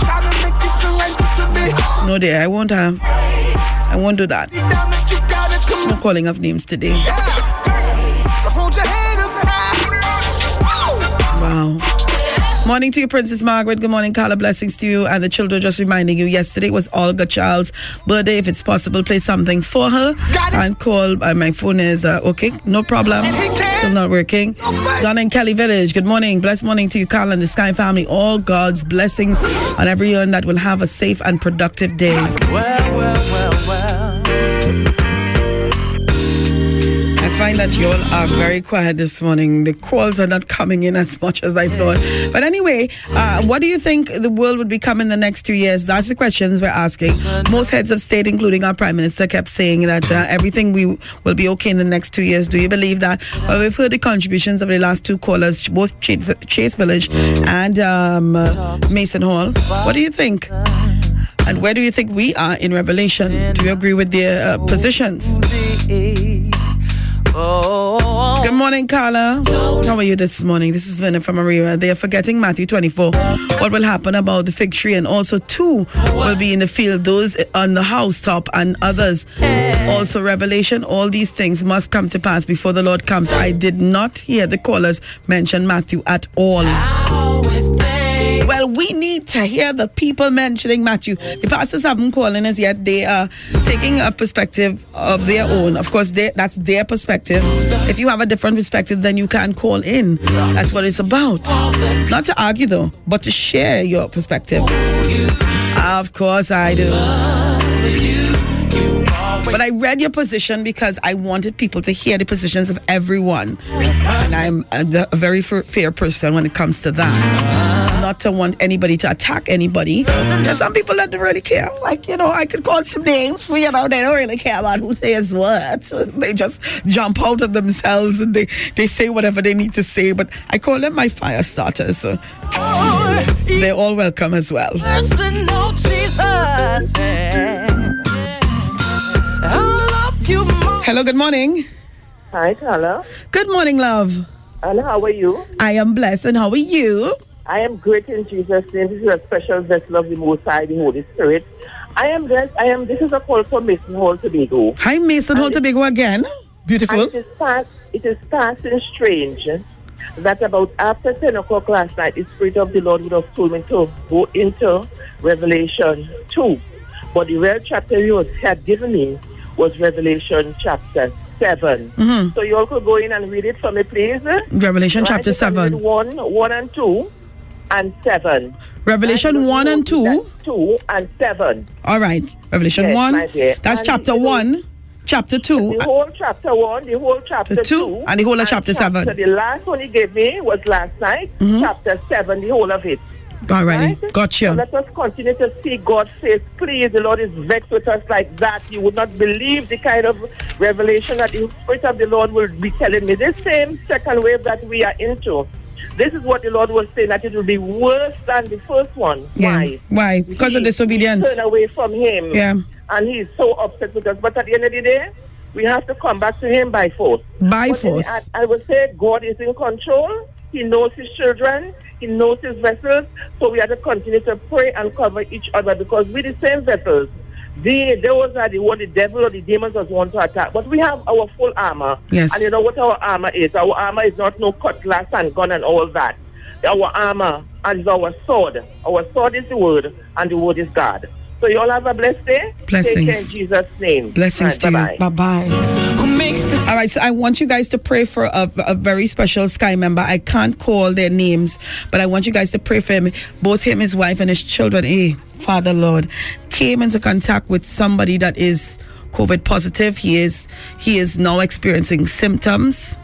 No, dear, I won't have. I won't do that. No calling of names today. Wow. Morning to you, Princess Margaret. Good morning, Carla. Blessings to you and the children. Just reminding you, yesterday was Olga Child's birthday. If it's possible, play something for her. And call. Uh, my phone is uh, okay. No problem. Still not working. Donna in Kelly Village. Good morning. Blessed morning to you, Carla and the Sky family. All God's blessings on everyone that will have a safe and productive day. Well, well, well, well. I find that you all are very quiet this morning. The calls are not coming in as much as I thought. But anyway, uh, what do you think the world would become in the next two years? That's the questions we're asking. Most heads of state, including our Prime Minister, kept saying that uh, everything we will be okay in the next two years. Do you believe that? Well, we've heard the contributions of the last two callers, both Chase Village and um, uh, Mason Hall. What do you think? And where do you think we are in Revelation? Do you agree with their uh, positions? Oh. Good morning, Carla. How are you this morning? This is Vinna from Maria. They are forgetting Matthew twenty-four. What will happen about the fig tree? And also two will be in the field, those on the housetop and others. Also Revelation, all these things must come to pass before the Lord comes. I did not hear the callers mention Matthew at all. Well, we need to hear the people mentioning Matthew. The pastors haven't calling us yet. They are taking a perspective of their own. Of course, they, that's their perspective. If you have a different perspective, then you can call in. That's what it's about. Not to argue, though, but to share your perspective. Of course I do. But I read your position because I wanted people to hear the positions of everyone. And I'm a, a very fair person when it comes to that. Not to want anybody to attack anybody. There's some people that don't really care. Like, you know, I could call some names, but, you know, they don't really care about who says what. They just jump out of themselves and they, they say whatever they need to say. But I call them my fire starters. So. they're all welcome as well. Personal Jesus. I love you more. Hello, good morning. Hi, Carla. Good morning, love. And how are you? I am blessed, and how are you? I am great in Jesus' name. This is a special vessel of the Most High, the Holy Spirit. I am blessed. I am. This is a call from Mason Hall, Tobago. Hi, Mason Hall, Tobago again. Beautiful. And it is fast. It is fast and strange that about after ten o'clock last night, the Spirit of the Lord would have told me to go into Revelation two. But the real chapter he was, had given me was Revelation chapter seven. Mm-hmm. So you all could go in and read it for me, please. Revelation right? chapter seven. One, one and two, and seven. Revelation right? one and two. Two and seven. All right. Revelation yes, one. That's and chapter one. Chapter two. The whole chapter one, the whole chapter the two, two, and the whole of chapter, chapter seven. The last one he gave me was last night, mm-hmm. chapter seven, the whole of it. All right, gotcha. So let us continue to see God's face. Please, the Lord is vexed with us like that. You would not believe the kind of revelation that the Spirit of the Lord will be telling me. This same second wave that we are into, this is what the Lord was saying, that it will be worse than the first one. Yeah. Why? Why? Because he, of disobedience. We turn away from Him. Yeah. And He's so upset with us. But at the end of the day, we have to come back to Him by force. By but force. I, I would say God is in control. He knows His children. He knows His vessels. So we have to continue to pray and cover each other, because we're the same vessels. They, those are the what the devil or the demons just want to attack. But we have our full armor. Yes. And you know what our armor is? Our armor is not no cutlass and gun and all that. Our armor is our sword. Our sword is the word, and the word is God. So you all have a blessed day. Blessings. Take care in Jesus' name. Blessings right, to bye-bye. you. Bye-bye. Who makes this? All right, so I want you guys to pray for a, a very special Sky member. I can't call their names, but I want you guys to pray for him. Both him, his wife, and his children, eh, Father Lord, came into contact with somebody that is COVID positive. He is he is now experiencing symptoms.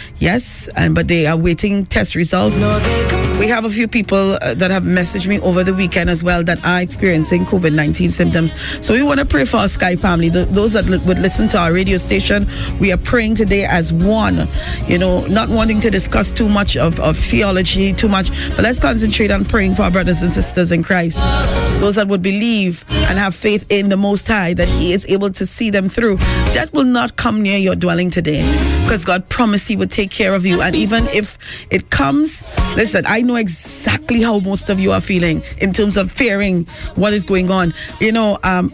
Yes, and but they are waiting test results. We have a few people uh, that have messaged me over the weekend as well that are experiencing COVID nineteen symptoms. So we want to pray for our Sky family. Th- those that l- would listen to our radio station, we are praying today as one. You know, not wanting to discuss too much of, of theology, too much, but let's concentrate on praying for our brothers and sisters in Christ. Those that would believe and have faith in the Most High, that He is able to see them through. That will not come near your dwelling today, because God promised He would take care of you. And even if it comes, listen, I know exactly how most of you are feeling in terms of fearing what is going on. You know, um,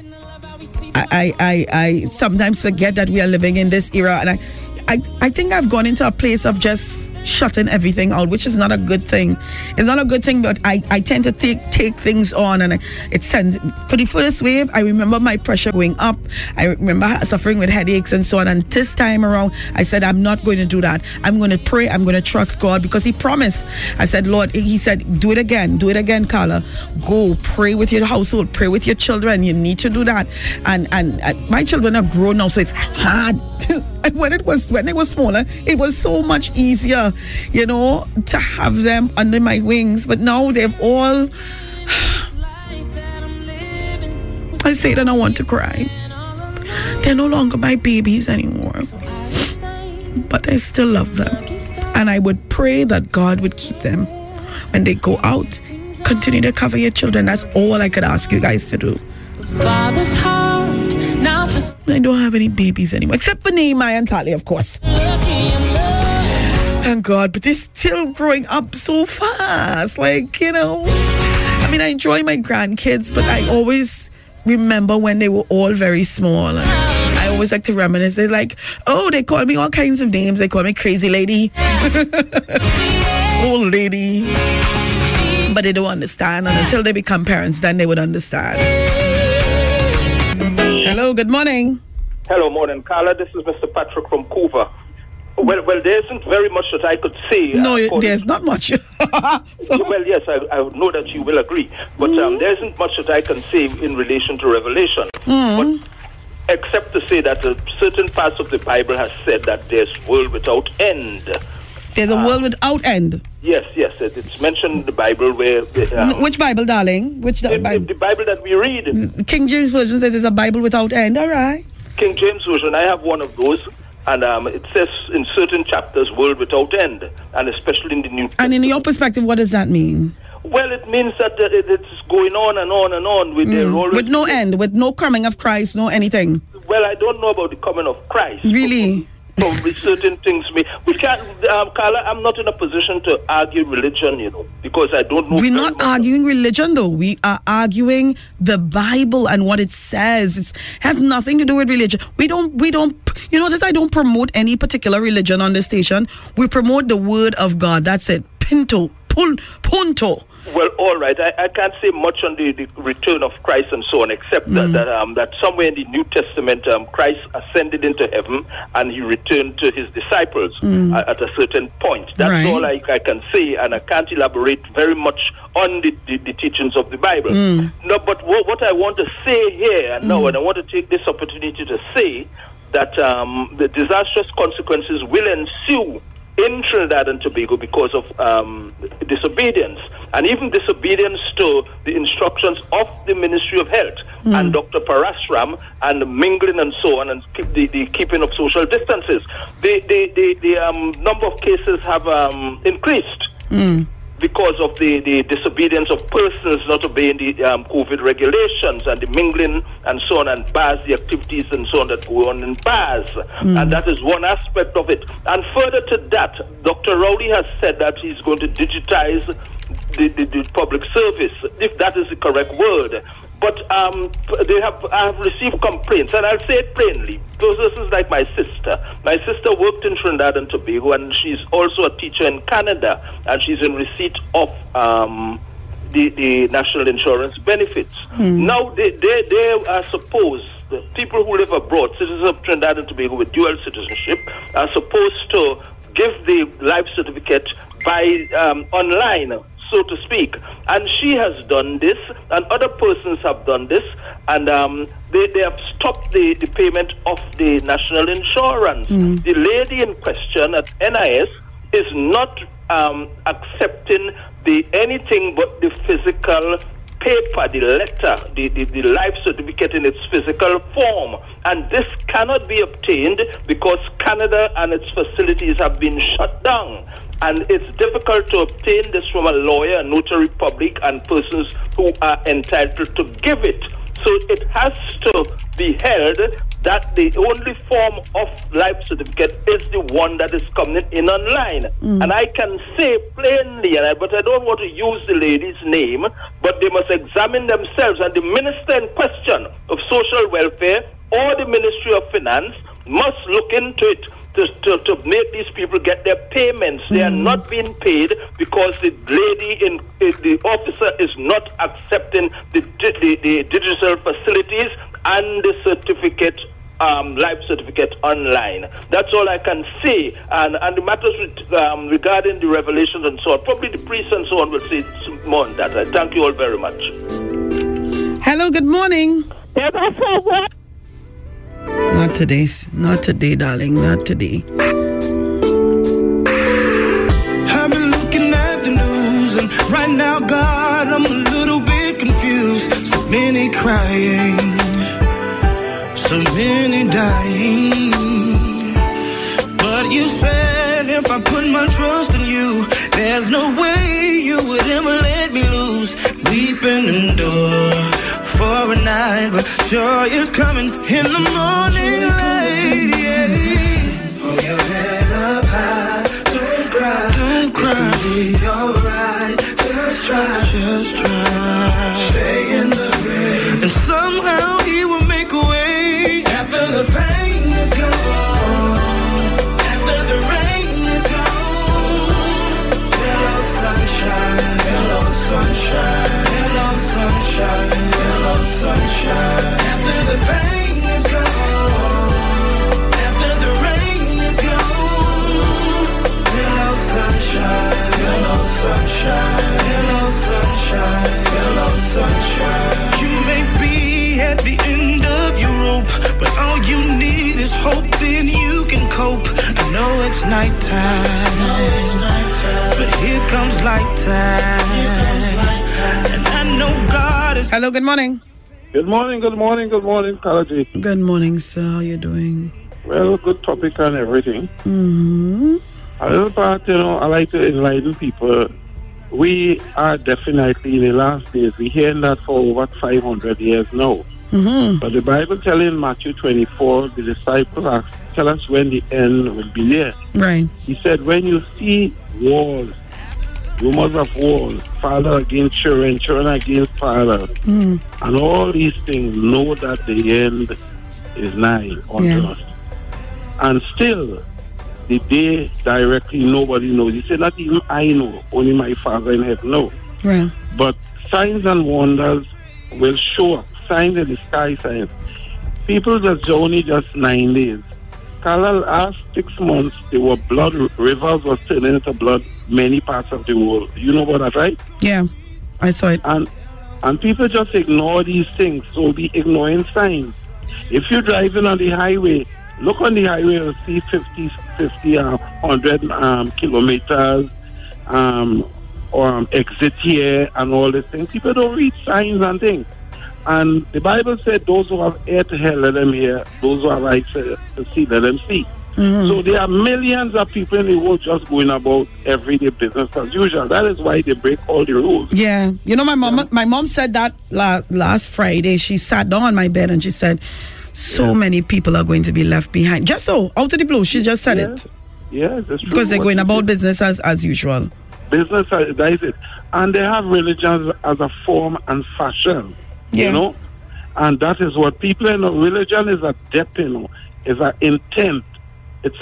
I, I, I, I sometimes forget that we are living in this era, and I, I, I think I've gone into a place of just shutting everything out, which is not a good thing. It's not a good thing, but I, I tend to take take things on, and I, it sends. For the first wave, I remember my pressure going up. I remember suffering with headaches and so on. And this time around, I said, I'm not going to do that. I'm going to pray. I'm going to trust God, because He promised. I said, Lord, He said, do it again. Do it again, Carla. Go pray with your household. Pray with your children. You need to do that. And and, and my children are grown now, so it's hard. And when it was when they were smaller, it was so much easier, you know, to have them under my wings. But now they've all, I say it and I want to cry. They're no longer my babies anymore, but I still love them. And I would pray that God would keep them when they go out. Continue to cover your children. That's all I could ask you guys to do. Father's heart, not the I don't have any babies anymore, except for Nehemiah and Tali, of course. Thank God, but they're still growing up so fast. Like, you know, I mean, I enjoy my grandkids, but I always remember when they were all very small. And I always like to reminisce. They're like, oh, they call me all kinds of names. They call me crazy lady, old lady. But they don't understand. And until they become parents, then they would understand. Hello, good morning. Hello, morning, Carla. This is Mister Patrick from Coover. Well, well, there isn't very much that I could say. No, uh, there's not much. so. Well, yes, I, I know that you will agree. But mm. um, there isn't much that I can say in relation to Revelation. Mm. But except to say that uh, certain parts of the Bible has said that there's world without end. There's a uh, world without end. Yes, yes. It's mentioned in the Bible where... Um, Which Bible, darling? Which the, Bible? The Bible that we read. King James Version says there's a Bible without end. All right. King James Version, I have one of those. And um, it says in certain chapters, world without end. And especially in the New Testament. And in your perspective, what does that mean? Well, it means that uh, it- it's going on and on and on with the Mm. With no end, with no coming of Christ, no anything. Well, I don't know about the coming of Christ. Really? Probably certain things may. We can't, um, Carla, I'm not in a position to argue religion, you know, because I don't know. We're very not much. arguing religion, though. We are arguing the Bible and what it says. It has nothing to do with religion. We don't, we don't, you notice I don't promote any particular religion on this station. We promote the word of God. That's it. Pinto, pun, punto. Well, all right. I, I can't say much on the, the return of Christ and so on, except that that, um, that somewhere in the New Testament, um, Christ ascended into heaven and he returned to his disciples Mm. at, at a certain point. That's Right. all I, I can say, and I can't elaborate very much on the, the, the teachings of the Bible. Mm. No, but what, what I want to say here and now, and I want to take this opportunity to say that um, the disastrous consequences will ensue in Trinidad and Tobago because of um, disobedience, and even disobedience to the instructions of the Ministry of Health Mm. and Doctor Parasram, and the mingling and so on, and keep the, the keeping of social distances. The, the, the, the um, number of cases have um, increased Mm. because of the, the disobedience of persons not obeying the um, COVID regulations and the mingling and so on, and bars, the activities and so on that go on in bars. Mm. And that is one aspect of it. And further to that, Doctor Rowley has said that he's going to digitize the, the, the public service, if that is the correct word. But um, they have I have received complaints, and I'll say it plainly, because this is like my sister. My sister worked in Trinidad and Tobago, and she's also a teacher in Canada, and she's in receipt of um, the, the national insurance benefits. Hmm. Now, they, they, they are supposed, the people who live abroad, citizens of Trinidad and Tobago with dual citizenship, are supposed to give the life certificate by um, online, so to speak. And she has done this, and other persons have done this, and um, they, they have stopped the, the payment of the national insurance. Mm. The lady in question at N I S is not um, accepting the anything but the physical paper, the letter, the, the, the life certificate in its physical form. And this cannot be obtained because Canada and its facilities have been shut down. And it's difficult to obtain this from a lawyer, a notary public, and persons who are entitled to give it. So it has to be held that the only form of life certificate is the one that is coming in online. Mm. And I can say plainly, and I, but I don't want to use the lady's name, but they must examine themselves. And the minister in question of social welfare or the Ministry of Finance must look into it. To, to, to make these people get their payments. They are not being paid because the lady in, in the officer is not accepting the, the, the digital facilities and the certificate, um, life certificate online. That's all I can say. And, and the matters with, um, regarding the revelations and so on, probably the priests and so on will say some more on that. I thank you all very much. Hello, good morning. Not today. Not today, darling. Not today. I've been looking at the news, and right now, God, I'm a little bit confused. So many crying, so many dying. But you said if I put my trust in you, there's no way you would ever let me lose. Weep and endure for a night, but joy is coming in the morning light, yeah. Hold your head up high, don't cry, don't cry. It'll be alright, just try, just try. Stay in the rain, and somehow He will make a way. After the pain is gone, after the rain is gone. Hello sunshine, hello sunshine, hello sunshine. Sunshine. After the pain is gone, after the rain is gone. Hello sunshine, hello sunshine, hello sunshine, hello sunshine. You may be at the end of your rope, but all you need is hope, then you can cope. I know it's nighttime, but here comes light time, and I know God is. Hello, good morning. Good morning, good morning, good morning, Kalaji. Good morning, sir. How you doing? Well, good topic and everything. Mm-hmm. A little part, you know, I like to enlighten people we are definitely in the last days. We're hearing that for over five hundred years now. Mm-hmm. But the Bible telling in Matthew twenty-four, the disciples asked, tell us when the end will be there. Right. He said, when you see wars, rumors of wars, father against children, children against father, Mm. and all these things, know that the end is nigh unto Yeah. us. And still, the day directly nobody knows. He said, not even I know, only my Father in heaven knows. Right. But signs and wonders will show up. Signs in the sky, signs. People just only just nine days. Carla, last six months, there were blood, rivers was turning into blood many parts of the world. You know about that, right? Yeah, I saw it. And and people just ignore these things, so be ignoring signs. If you're driving on the highway, look on the highway and see fifty, fifty, uh, one hundred um, kilometers, um, or um, exit here and all these things. People don't read signs and things. And the Bible said, those who have ear to hear, let them hear. Those who have eyes to see, let them see. Mm-hmm. So there are millions of people in the world just going about everyday business as usual. That is why they break all the rules. Yeah. You know, my mom, yeah. my mom said that last, last Friday. She sat down on my bed and she said, so yeah. many people are going to be left behind. Just so, out of the blue, she just said yeah. it. Yes, that's true. Because they're what going about did. business as, as usual. Business, that is it. And they have religion as a form and fashion, yeah. you know? And that is what people, you know, religion is a depth, you know, is an intent. It's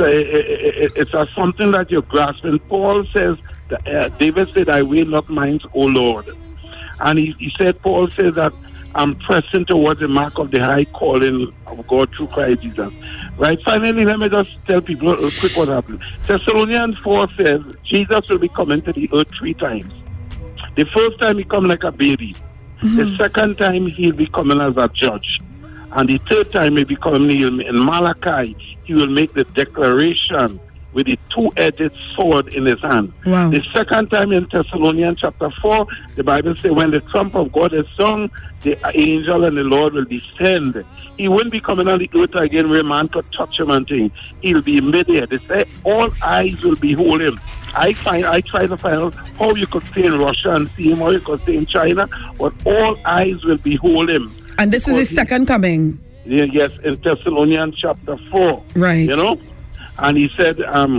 a, it's a something that you're grasping. Paul says, that, uh, David said, I will not mind, O Lord. And he, he said, Paul says that I'm pressing towards the mark of the high calling of God through Christ Jesus. Right, finally, let me just tell people a quick what happened. Thessalonians four says, Jesus will be coming to the earth three times. The first time he come like a baby. Mm-hmm. The second time he'll be coming as a judge. And the third time he'll be coming in Malachi. He will make the declaration with the two-edged sword in his hand. Wow. The second time in Thessalonians chapter four, the Bible says, when the trump of God is sung, the angel and the Lord will descend. He won't be coming on the earth again where man could touch him and things. He'll be mid-air. They say all eyes will behold him. I find I try to find out how you could stay in Russia and see him, or you could stay in China, but all eyes will behold him. And this is his he, second coming. Yes, in Thessalonians chapter four. Right. You know? And he said, um,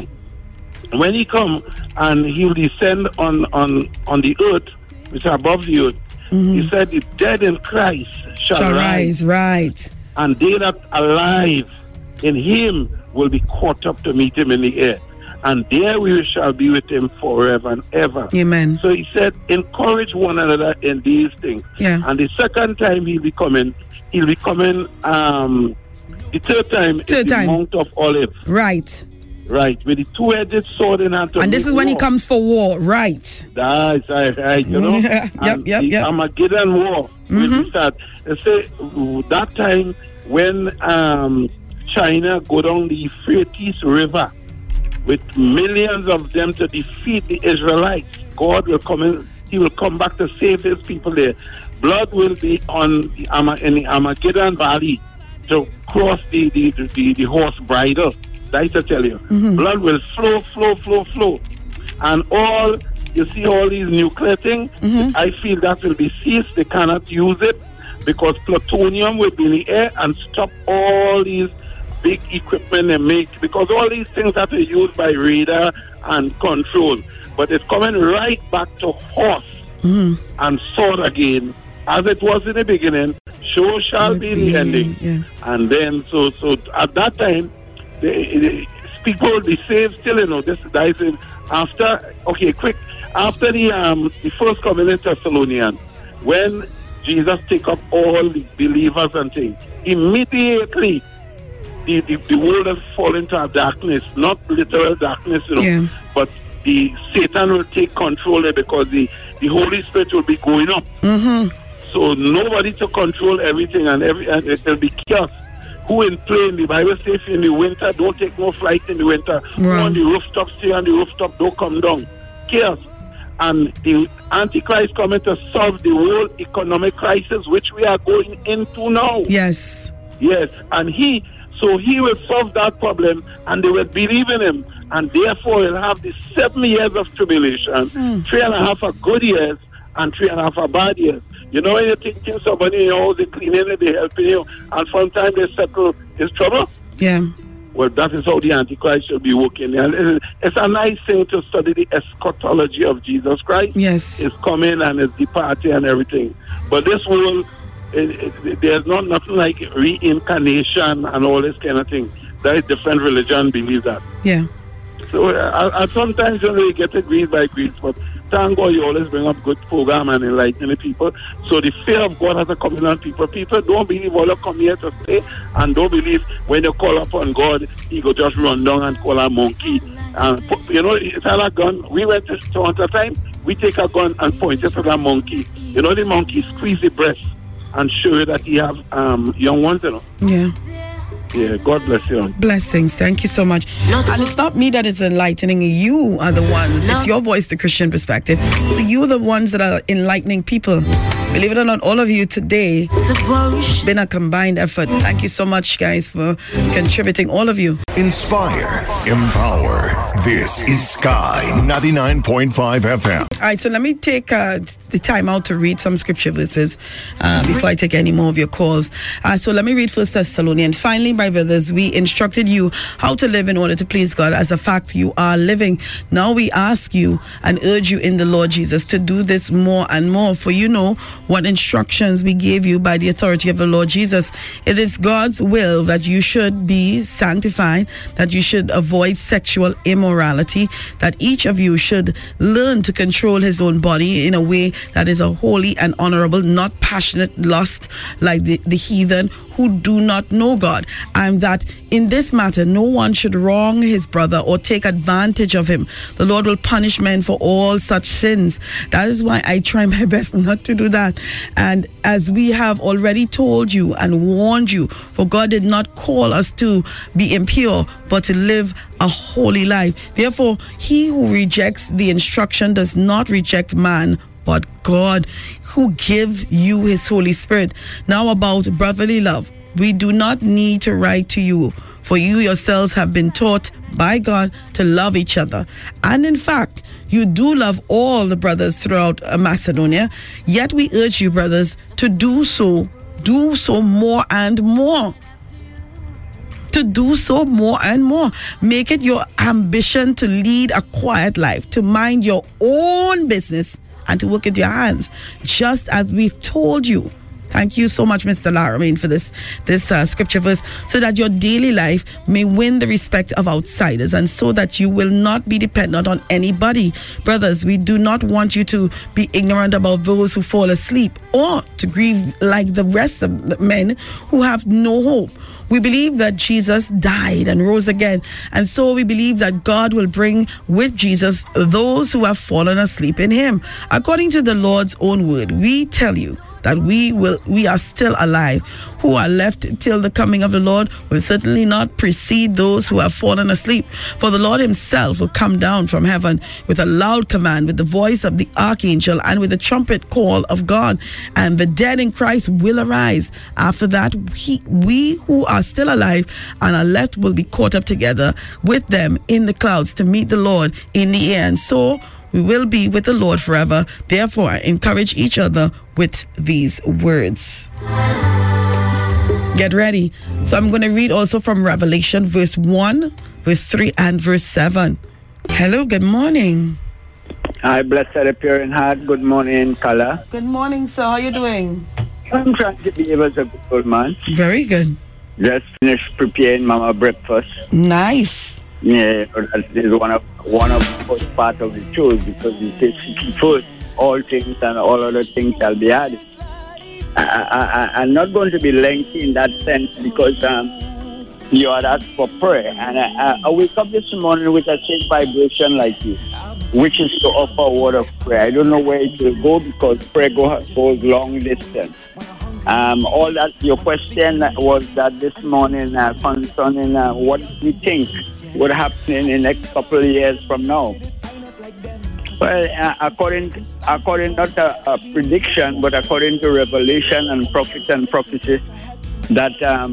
when he come and he will descend on, on, on the earth, which are above the earth, mm-hmm. he said, the dead in Christ shall, shall rise. rise. Right. And they that alive in him will be caught up to meet him in the air. And there we shall be with him forever and ever. Amen. So he said, encourage one another in these things. Yeah. And the second time he'll be coming, he'll be coming, um, the third time third is the time. Mount of Olives. Right. Right, with the two-edged sword in hand. And this is when war. He comes for war, right? That's right, right, you know. yep, and yep, the yep. Armageddon war mm-hmm. will start. They say that time when um, China go down the Euphrates River with millions of them to defeat the Israelites, God will come in. He will come back to save his people there. Blood will be on the Ama, in the Armageddon Valley to cross the the, the, the, the horse bridle. I to tell you, mm-hmm. blood will flow, flow, flow, flow, and all you see, all these nuclear things. Mm-hmm. I feel that will be ceased. They cannot use it because plutonium will be in the air and stop all these big equipment they make. Because all these things have to be used by radar and control, but it's coming right back to horse mm-hmm. and sword again, as it was in the beginning. So shall be in the ending, yeah. and then so so at that time. The, the people will be saved still, you know. This that is after okay, quick after the um the first coming in Thessalonians, when Jesus take up all the believers and things, immediately the, the, the world has fallen into darkness, not literal darkness, you know, yeah. but the Satan will take control there because the, the Holy Spirit will be going up. Mm-hmm. So nobody to control everything, and every and it will be chaos. Who in plane, the Bible says in the winter, don't take no flight in the winter. Right. Who on the rooftop, stay on the rooftop, don't come down. Chaos. And the Antichrist coming to solve the world economic crisis, which we are going into now. Yes. Yes. And he, so he will solve that problem, and they will believe in him. and therefore he'll have the seven years of tribulation, mm. three and a half of good years, and three and a half of bad years. You know when you're thinking somebody in your house, they're cleaning it, they're helping you, and from time they settle, it's trouble? Yeah. Well, that is how the Antichrist should be working. And it's a nice thing to study the eschatology of Jesus Christ. Yes. It's coming and it's departing and everything. But this world, it, it, there's not nothing like reincarnation and all this kind of thing. That is different religion believe that. Yeah. So I, I sometimes you know, you get agreed by agreed, but thank God you always bring up good program and enlighten the people. So the fear of God has to come in on people. People don't believe all you come here to say, and don't believe when you call upon God, he go just run down and call a monkey. And put, you know, it's like a gun. We went to Toronto time, we take a gun and point it at a monkey. You know, the monkey squeeze the breast and show you that he have um, young ones, you know. Yeah. Yeah, God bless you. Blessings. Thank you so much. And it's not me that is enlightening. You are the ones. It's your voice, the Christian perspective. So you are the ones that are enlightening people. Believe it or not, all of you today, been a combined effort. Thank you so much, guys, for contributing, all of you. Inspire, empower. This is Sky ninety-nine point five F M. All right, so let me take uh, the time out to read some scripture verses uh, before I take any more of your calls. Uh, so let me read First Thessalonians. Finally, my brothers, we instructed you how to live in order to please God. As a fact, you are living. Now we ask you and urge you in the Lord Jesus to do this more and more. For you know what instructions we gave you by the authority of the Lord Jesus. It is God's will that you should be sanctified, that you should avoid sexual immorality, that each of you should learn to control his own body in a way that is a holy and honorable, not passionate lust like the, the heathen who do not know God, and that in this matter no one should wrong his brother or take advantage of him. The Lord will punish men for all such sins. That is why I try my best not to do that. And as we have already told you and warned you, for God did not call us to be impure, but to live a holy life. Therefore, he who rejects the instruction does not reject man, but God, who gives you his Holy Spirit. Now about brotherly love, we do not need to write to you, for you yourselves have been taught by God to love each other. And in fact, you do love all the brothers throughout Macedonia. Yet we urge you, brothers, to do so, do so more and more. To do so more and more. Make it your ambition to lead a quiet life, to mind your own business, and to work with your hands, just as we've told you. Thank you so much, Mister Laramin, for this this uh, scripture verse, so that your daily life may win the respect of outsiders, and so that you will not be dependent on anybody. Brothers, we do not want you to be ignorant about those who fall asleep, or to grieve like the rest of the men who have no hope. We believe that Jesus died and rose again, and so we believe that God will bring with Jesus those who have fallen asleep in him. According to the Lord's own word, we tell you that we will we are still alive, who are left till the coming of the Lord, will certainly not precede those who have fallen asleep. For the Lord himself will come down from heaven with a loud command, with the voice of the archangel, and with the trumpet call of God, and the dead in Christ will arise. After that, he, we who are still alive and are left will be caught up together with them in the clouds to meet the Lord in the air, and so we will be with the Lord forever. Therefore, encourage each other with these words. Get ready. So I'm going to read also from Revelation, verse one, verse three, and verse seven. Hello, good morning. Hi, blessed appearing heart. Good morning, Kala. Good morning, sir. How are you doing? I'm trying to be able to good man. Very good. Just finished preparing Mama breakfast. Nice. Yeah, that is one of one of the first part of the truth, because it says first all things and all other things shall be added. I, I, I'm not going to be lengthy in that sense, because um, you are asked for prayer, and I, I wake up this morning with a same vibration like this, which is to offer a word of prayer. I don't know where it will go, because prayer go, goes long distance. Um, all that your question was that this morning uh, concerning uh, what we think would happen in the next couple of years from now. Well, uh, according according not a, a prediction, but according to revelation and prophet and prophecy, that um,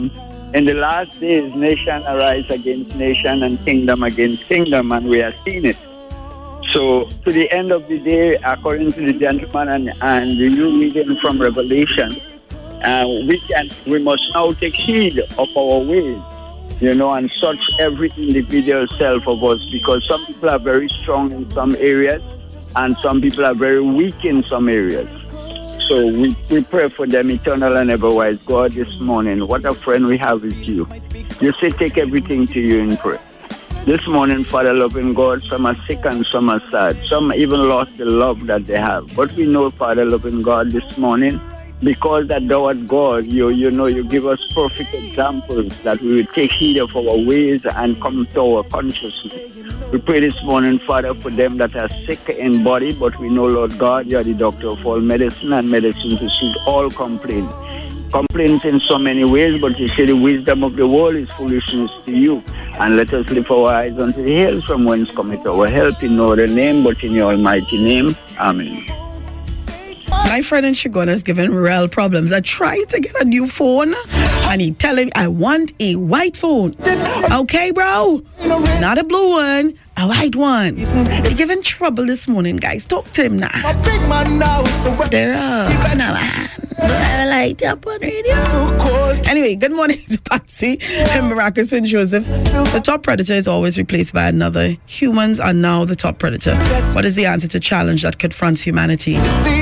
In the last days, nation arise against nation and kingdom against kingdom, and we are seeing it. So, to the end of the day, according to the gentleman and, and the new reading from Revelation, uh, we can we must now take heed of our ways, you know, and search every individual self of us, because some people are very strong in some areas and some people are very weak in some areas. So we, we pray for them, eternal and ever-wise God, this morning. What a friend we have with you. You say take everything to you in prayer. This morning, Father, loving God, some are sick and some are sad. Some even lost the love that they have. But we know, Father, loving God, this morning, because that thou art God, you, you know, you give us perfect examples that we will take heed of our ways and come to our consciousness. We pray this morning, Father, for them that are sick in body, but we know, Lord God, you are the doctor of all medicine, and medicine to suit all complaints. Complaints in so many ways, but you say the wisdom of the world is foolishness to you. And let us lift our eyes unto the hills from whence cometh our help, in no other name but in your almighty name. Amen. My friend in Shigona is giving real problems. I tried to get a new phone and he telling me I want a white phone. Okay, bro? Not a blue one, a white one. He's giving trouble this morning, guys. Talk to him now. There are no I light up on radio. Anyway, good morning to Patsy and Maracas and Joseph. The top predator is always replaced by another. Humans are now the top predator. What is the answer to challenge that confronts humanity?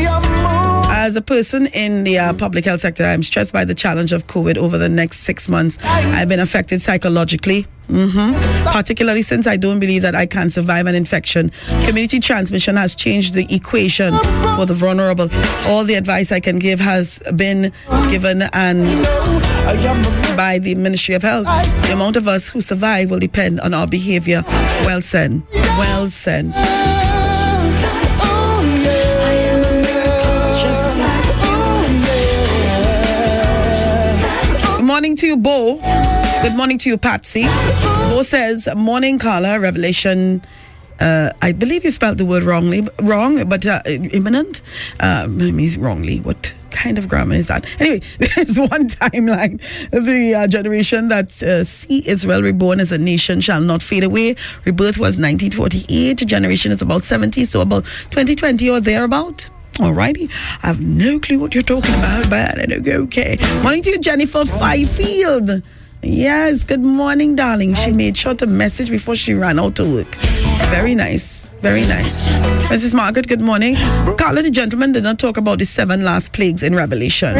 As a person in the uh, public health sector, I'm stressed by the challenge of COVID over the next six months. I've been affected psychologically, mm-hmm. particularly since I don't believe that I can survive an infection. Community transmission has changed the equation for the vulnerable. All the advice I can give has been given and by the Ministry of Health. The amount of us who survive will depend on our behavior. Well said. Well said. Good morning to you, Bo. Good morning to you, Patsy. Bo says, morning, Carla. Revelation. Uh, I believe you spelled the word wrongly, wrong, but uh, imminent. Uh, means wrongly. What kind of grammar is that? Anyway, there's one timeline. The uh, generation that uh, see Israel reborn as a nation shall not fade away. Rebirth was nineteen forty-eight. Generation is about seventy, so about twenty twenty or thereabout. Alrighty, I have no clue what you're talking about, but I don't go okay. Morning to you, Jennifer Fifield. Yes, good morning, darling. She made sure to message before she ran out to work. Very nice, very nice. Missus Margaret, good morning. Carla, the gentleman did not talk about the seven last plagues in Revelation.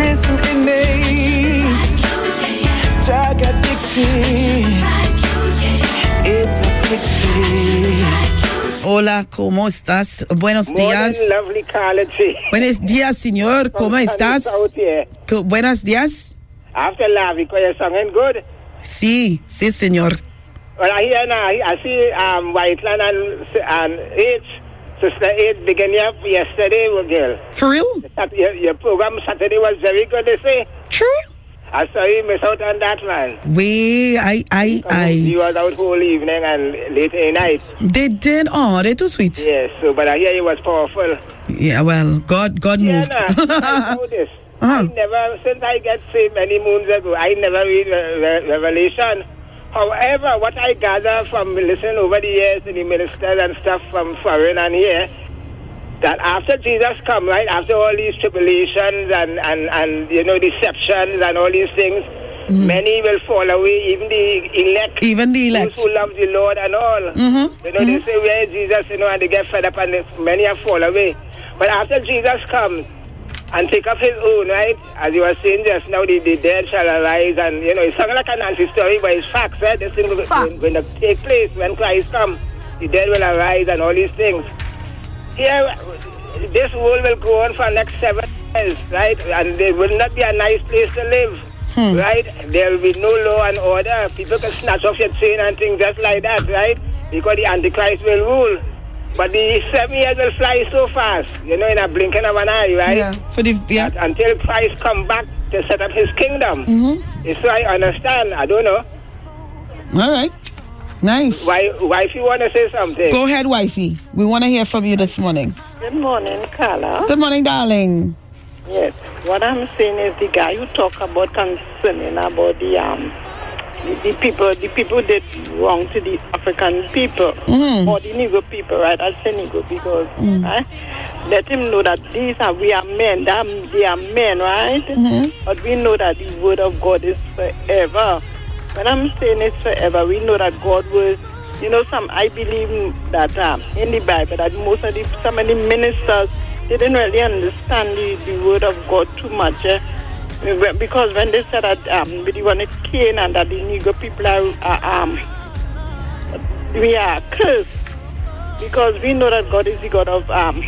Hola, ¿cómo estás? Buenos días. Morning, lovely Carla G. Buenos días, señor. ¿Cómo estás? Co- Buenos días. After love, because you're singing good. Sí, sí, señor. Well, I hear now, I see um, Whiteland and, and H, Sister H, beginning up yesterday, girl. For real? Your, your program Saturday was very good, they say. True. I saw you miss out on that, man. We, I, I, I. You was out whole evening and late in the night. They did. Oh, they're too sweet. Yes, so, but I hear it was powerful. Yeah, well, God, God Yeah, moved. nah, I know this. I never, since I get saved many moons ago, I never read Re- Re- Revelation. However, what I gather from listening over the years to the ministers and stuff from foreign and here, that after Jesus come, right, after all these tribulations and, and, and you know, deceptions and all these things, mm-hmm. many will fall away, even the elect. Even the elect. Those who love the Lord and all. Mm-hmm. You know, mm-hmm. they say, where is Jesus, you know, and they get fed up and they, many have fall away. But after Jesus comes and take up his own, right, as you were saying just now, the, the dead shall arise, and, you know, it sounds like a Nancy story, but it's facts, right? This thing will, will, will take place when Christ comes. The dead will arise and all these things. Here, this world will go on for the next seven years, right? And there will not be a nice place to live, hmm. right? There will be no law and order. People can snatch off your chain and things just like that, right? Because the Antichrist will rule. But the seven years will fly so fast, you know, in a blinking of an eye, right? Yeah. For the, yeah. Until Christ come back to set up his kingdom. Mm-hmm. So I understand. I don't know. All right. Nice. Why, wifey want to say something? Go ahead, wifey. We want to hear from you this morning. Good morning, Carla. Good morning, darling. Yes. What I'm saying is the guy you talk about concerning about the um the people, the people did wrong to the African people Mhm. or the Negro people, right? I say Negro because Mm. right? Let him know that these are we are men, that they are men, right? Mhm. But we know that the word of God is forever. When I'm saying it's forever, we know that God will. You know, some I believe that um, in the Bible that most of the some of the ministers they didn't really understand the, the word of God too much. Eh? Because when they said that um, we want to Cain and that the Negro people are, are um, we are cursed because we know that God is the God of um,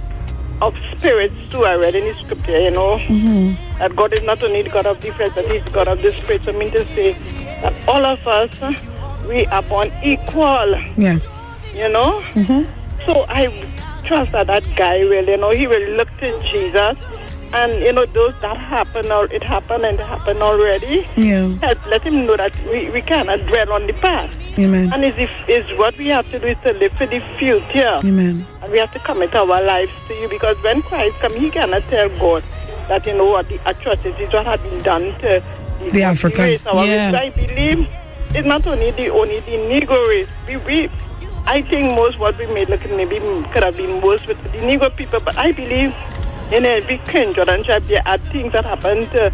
of spirits too. I read in the scripture, you know, Mhm. that God is not only the God of the flesh, but He's the God of the spirit. So I mean to say that all of us we are born equal. Yeah. You know. Mhm. So I trust that that guy will, you know, he will look to Jesus. And, you know, those that happen, or it happened and it happened already. Yeah. Let, let him know that we, we cannot dwell on the past. Amen. And is, if, is what we have to do is to live for the future. Amen. And we have to commit our lives to you because when Christ comes, he cannot tell God that, you know, what the atrocities, what have been done to the, The African. race. Our Yeah. race. I believe it's not only the only the Negro race. We, we, I think most what we made look maybe could have been worse with the Negro people, but I believe in every country and tribe there are things that happen to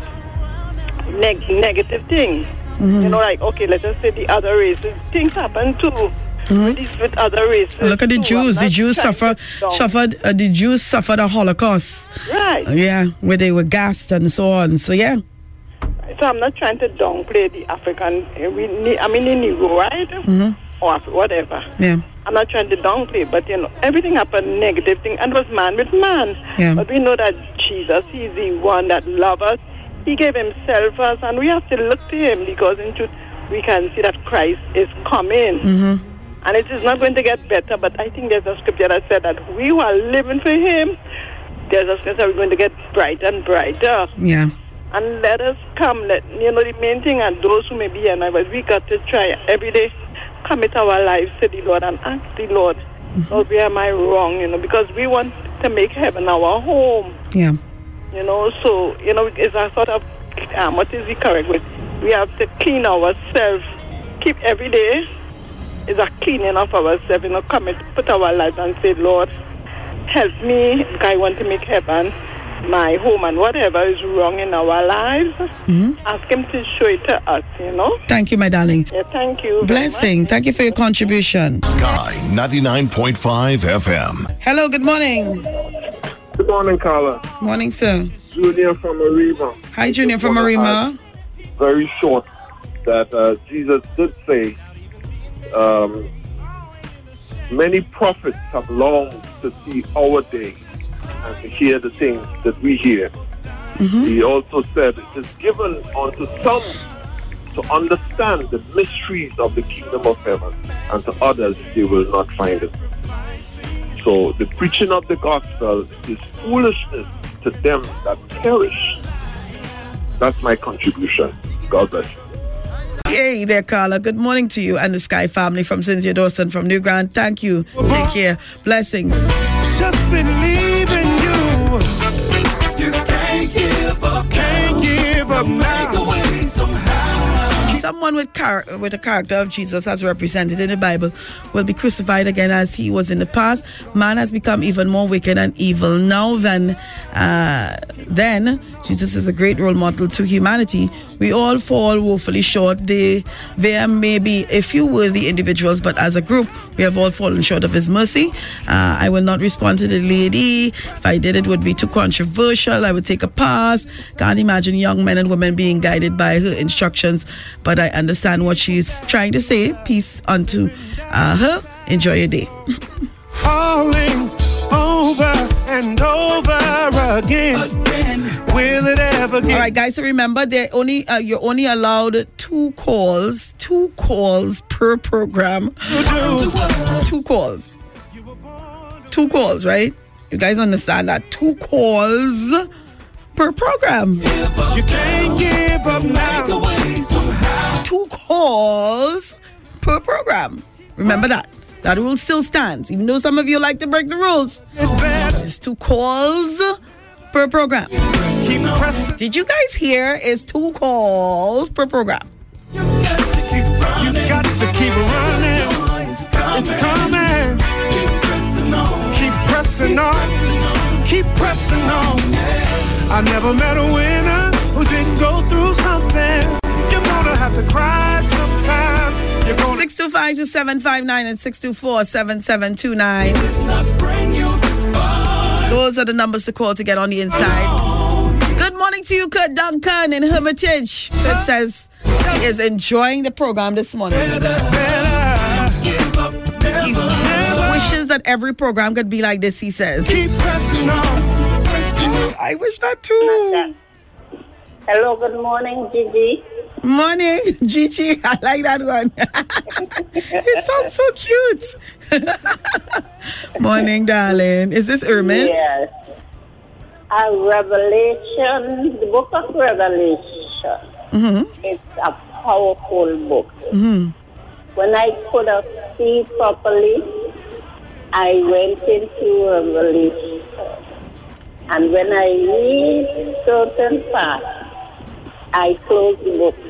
neg- negative things. Mhm. You know, like okay, let's just say the other races, things happen too. With, these, with other races. Look at the too. Jews. I'm The not Jews trying suffer, to down- suffered. Uh, the Jews suffered a Holocaust. Right. Yeah, where they were gassed and so on. So yeah. So I'm not trying to downplay the African. uh, We need, I mean, the Negro, right? Mhm. Or Af- whatever. Yeah. I'm not trying to downplay, but you know, everything happened negative thing, and was man with man. Yeah. But we know that Jesus, He's the one that loves us. He gave Himself us, and we have to look to Him because in truth, we can see that Christ is coming, Mhm. and it is not going to get better. But I think there's a scripture that said that we who are living for Him, there's a scripture that we're going to get brighter and brighter. Yeah. And let us come. Let you know the main thing, and those who may be here now, but we got to try every day. Commit our lives to the Lord and ask the Lord, Lord, where am I wrong? You know, because we want to make heaven our home. Yeah. You know, so you know, it's a sort of um, what is the correct word? We have to clean ourselves. Keep every day is a cleaning of ourselves. You know, commit, put our lives and say, Lord, help me. Because I want to make heaven my home, and whatever is wrong in our lives, Mhm. ask Him to show it to us. You know. Thank you, my darling. Yeah, thank you. very Blessing. Thank you for your contribution. Sky ninety-nine point five F M. Hello, good morning. Good morning, Carla. Morning, sir. Junior from Arima. Hi, Junior from Wanna Arima. add Very short that uh, Jesus did say um, many prophets have longed to see our day and to hear the things that we hear. He also said it is given unto some to understand the mysteries of the kingdom of heaven, and to others they will not find it. So the preaching of the gospel is foolishness to them that perish. That's my contribution. God bless you. Hey there, Carla. Good morning to you and the Sky family from Cynthia Dawson from New Grand. Thank you. Take care. Blessings. Just believe in you. You can't give up. Can't give up now. Make a way somehow. Someone with char- with a character of Jesus as represented in the Bible will be crucified again as he was in the past. Man has become even more wicked and evil now than uh, then. Jesus is a great role model to humanity. We all fall woefully short. They, there may be a few worthy individuals, but as a group, we have all fallen short of his mercy. Uh, I will not respond to the lady. If I did, it would be too controversial. I would take a pass. Can't imagine young men and women being guided by her instructions, but I understand what she's trying to say. Peace unto uh, her. Enjoy your day. Falling over and over again. again. Will it ever get? All right, guys. So remember, they're only uh, you're only allowed two calls, two calls per program. Two calls, two calls, right? You guys understand that? Two calls per program. You can't give up now. Two calls per program. Remember that. That rule still stands, even though some of you like to break the rules. It's two calls per program. Did you guys hear? It's two calls per program. keep running. It's coming. Keep pressing on. Keep pressing on. I never met a winner who didn't go through something. You're gonna have to cry sometimes. You're gonna six two five, two seven five nine and six two four, seven seven two nine. Those are the numbers to call to get on the inside. Good morning to you, Kurt Duncan in Hermitage. Kurt says he is enjoying the program this morning. He wishes that every program could be like this, he says. Keep pressing on. I wish that too. Hello, good morning, Gigi. Morning, Gigi. I like that one. It sounds so cute. Morning, darling. Is this Ermin? Yes. A Revelation, the book of Revelation. Mm-hmm. It's a powerful book. Mm-hmm. When I could not see properly, I went into Revelation. And when I read certain parts, I closed the book.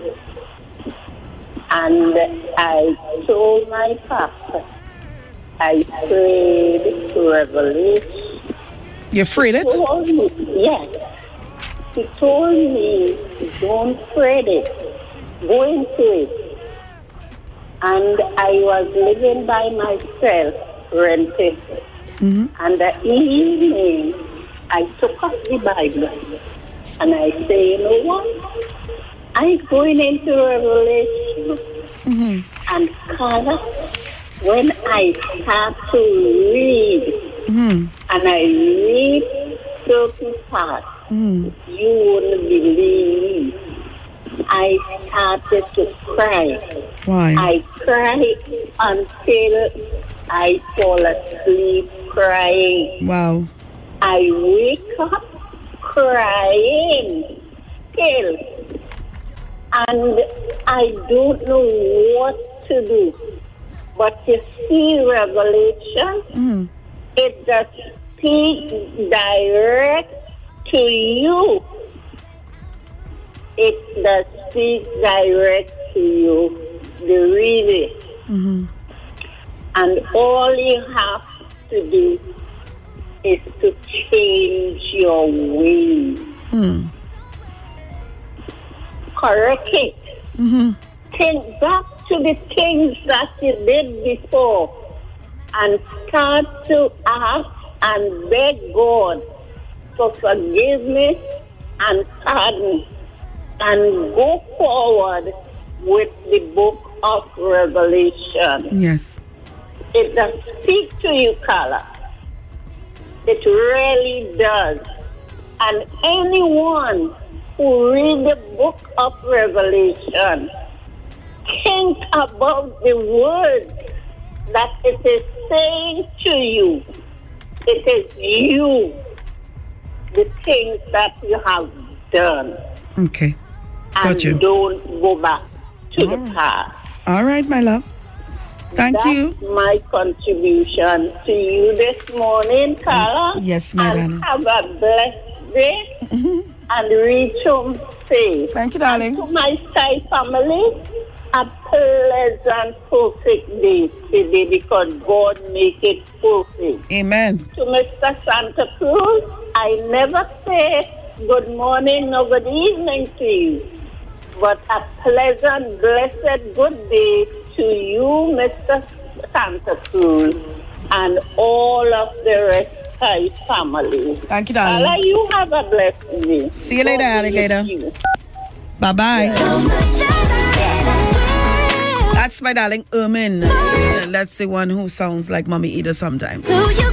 And I told my pastor, I prayed to Revelation. You afraid it? He told me, yes. He told me, don't fret it. Go into it. And I was living by myself, rented. Mm-hmm. And the evening, I took up the Bible. And I say, you know what? I'm going into Revelation. Mm-hmm. And Father, when I start to read, Mm-hmm. and I read certain parts, Mm-hmm. you wouldn't believe. I started to cry. Why? I cried until I fall asleep crying. Wow. I wake up crying still. And I don't know what to do. But you see, Revelation, Mm-hmm. it does speak direct to you. It does speak direct to you, the reader. Mm-hmm. And all you have to do is to change your ways. Mm. Correct it. Mm-hmm. Think back to the things that you did before and start to ask and beg God for forgiveness and pardon and go forward with the book of Revelation. Yes. It does speak to you, Carla. It really does. And anyone who read the book of Revelation, think about the words that it is saying to you. It is you, the things that you have done. Okay. Got and you. Don't go back to All the right. past. All right, my love. Thank That's you. my contribution to you this morning, Carla. Yes, my and darling. have a blessed day Mm-hmm. and reach home safe. Thank you, darling. And to my side family, a pleasant, perfect day today because God make it perfect. Amen. To Mister Santa Cruz, I never say good morning or good evening to you, but a pleasant, blessed, good day to you, Mister Santa Cruz, and all of the rest of your family. Thank you, darling. Allah, you have a blessed day. See you later, God alligator. bless you. Bye-bye. That's my darling Ermin. That's the one who sounds like Mommy Ida sometimes.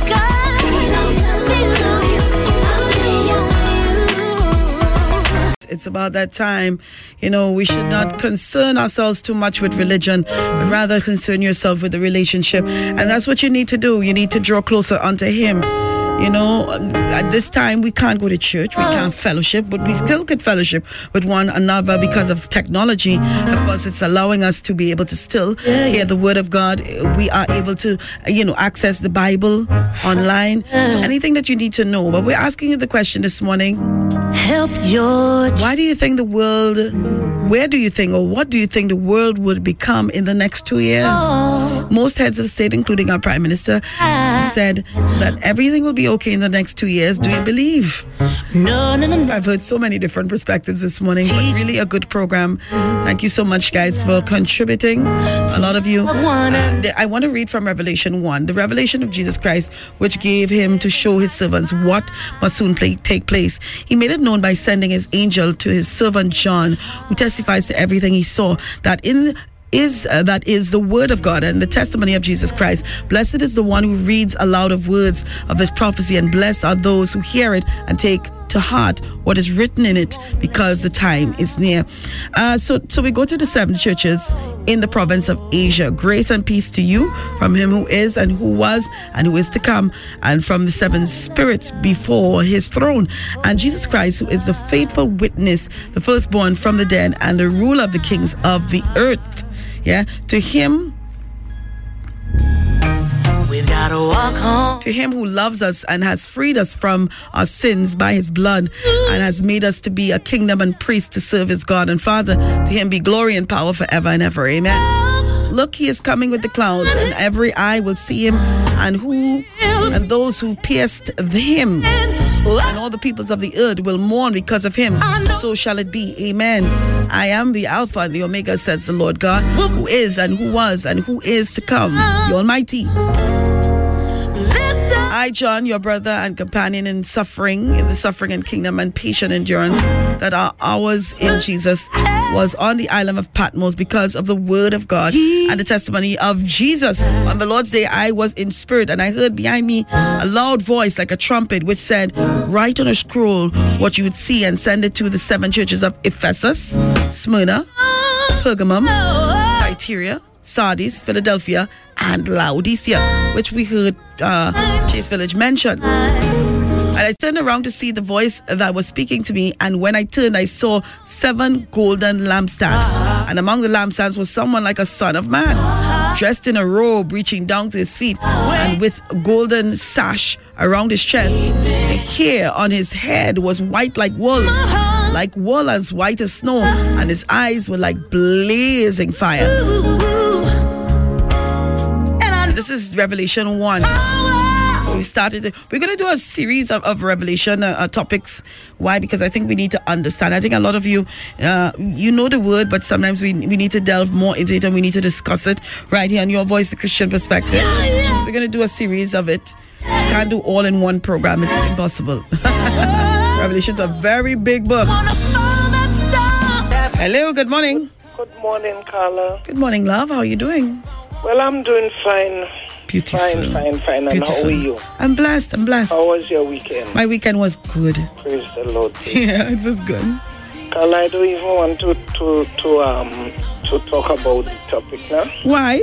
It's about that time. You know, we should not concern ourselves too much with religion, but rather concern yourself with the relationship. And that's what you need to do. You need to draw closer unto Him. You know, at this time we can't go to church, we can't fellowship, but we still could fellowship with one another because of technology. Of course, it's allowing us to be able to still hear the word of God. We are able to, you know, access the Bible online. So anything that you need to know. But we're asking you the question this morning. Help your... Why do you think the world... Where do you think, or what do you think the world would become in the next two years? Oh. Most heads of state, including our Prime Minister, ah. said that everything will be okay in the next two years. Do you believe? No, no, no. I've heard so many different perspectives this morning, but really a good program. Thank you so much, guys, for contributing. A lot of you. Uh, I want to read from Revelation one, the revelation of Jesus Christ, which gave him to show his servants what must soon play, take place. He made it known by sending his angel to his servant John, who testified testifies to everything he saw, that in is uh, that is the word of God and the testimony of Jesus Christ. Blessed is the one who reads aloud of words of this prophecy, and blessed are those who hear it and take to heart what is written in it, because the time is near. Uh, so, so we go to the seven churches in the province of Asia. Grace and peace to you from him who is and who was and who is to come, and from the seven spirits before his throne, and Jesus Christ, who is the faithful witness, the firstborn from the dead, and the ruler of the kings of the earth. Yeah, to him we've got to walk home. To him who loves us and has freed us from our sins by his blood, and has made us to be a kingdom and priest to serve his God and Father. To him be glory and power forever and ever. Amen. Look, he is coming with the clouds, and every eye will see him, and who and those who pierced him, and all the peoples of the earth will mourn because of him. So shall it be. Amen. I am the Alpha and the Omega, says the Lord God, who is and who was and who is to come, the Almighty. I, John, your brother and companion in suffering, in the suffering and kingdom and patient endurance that are ours in Jesus, was on the island of Patmos because of the word of God and the testimony of Jesus. On the Lord's day, I was in spirit, and I heard behind me a loud voice like a trumpet, which said, write on a scroll what you would see and send it to the seven churches of Ephesus, Smyrna, Pergamum, Thyatira, Sardis, Philadelphia, and Laodicea, which we heard uh, Chase Village mention. And I turned around to see the voice that was speaking to me, and when I turned, I saw seven golden lampstands, and among the lampstands was someone like a son of man, dressed in a robe reaching down to his feet, and with a golden sash around his chest. The hair on his head was white like wool, like wool as white as snow, and his eyes were like blazing fire. This is Revelation one. So we started, to, we're going to do a series of, of Revelation uh, uh, topics. Why? Because I think we need to understand. I think a lot of you, uh, you know the word, but sometimes we, we need to delve more into it, and we need to discuss it right here on Your Voice, the Christian Perspective. We're going to do a series of it. Can't do all in one program. It's impossible. Revelation's a very big book. Hello, good morning. Good morning, Carla. Good morning, love. How are you doing? Well, I'm doing fine. Beautiful. Fine, fine, fine. And Beautiful. how are you? I'm blessed. I'm blessed. How was your weekend? My weekend was good. Praise the Lord. Yeah, it was good. Carla, I don't even want to to to um to talk about the topic now. Why?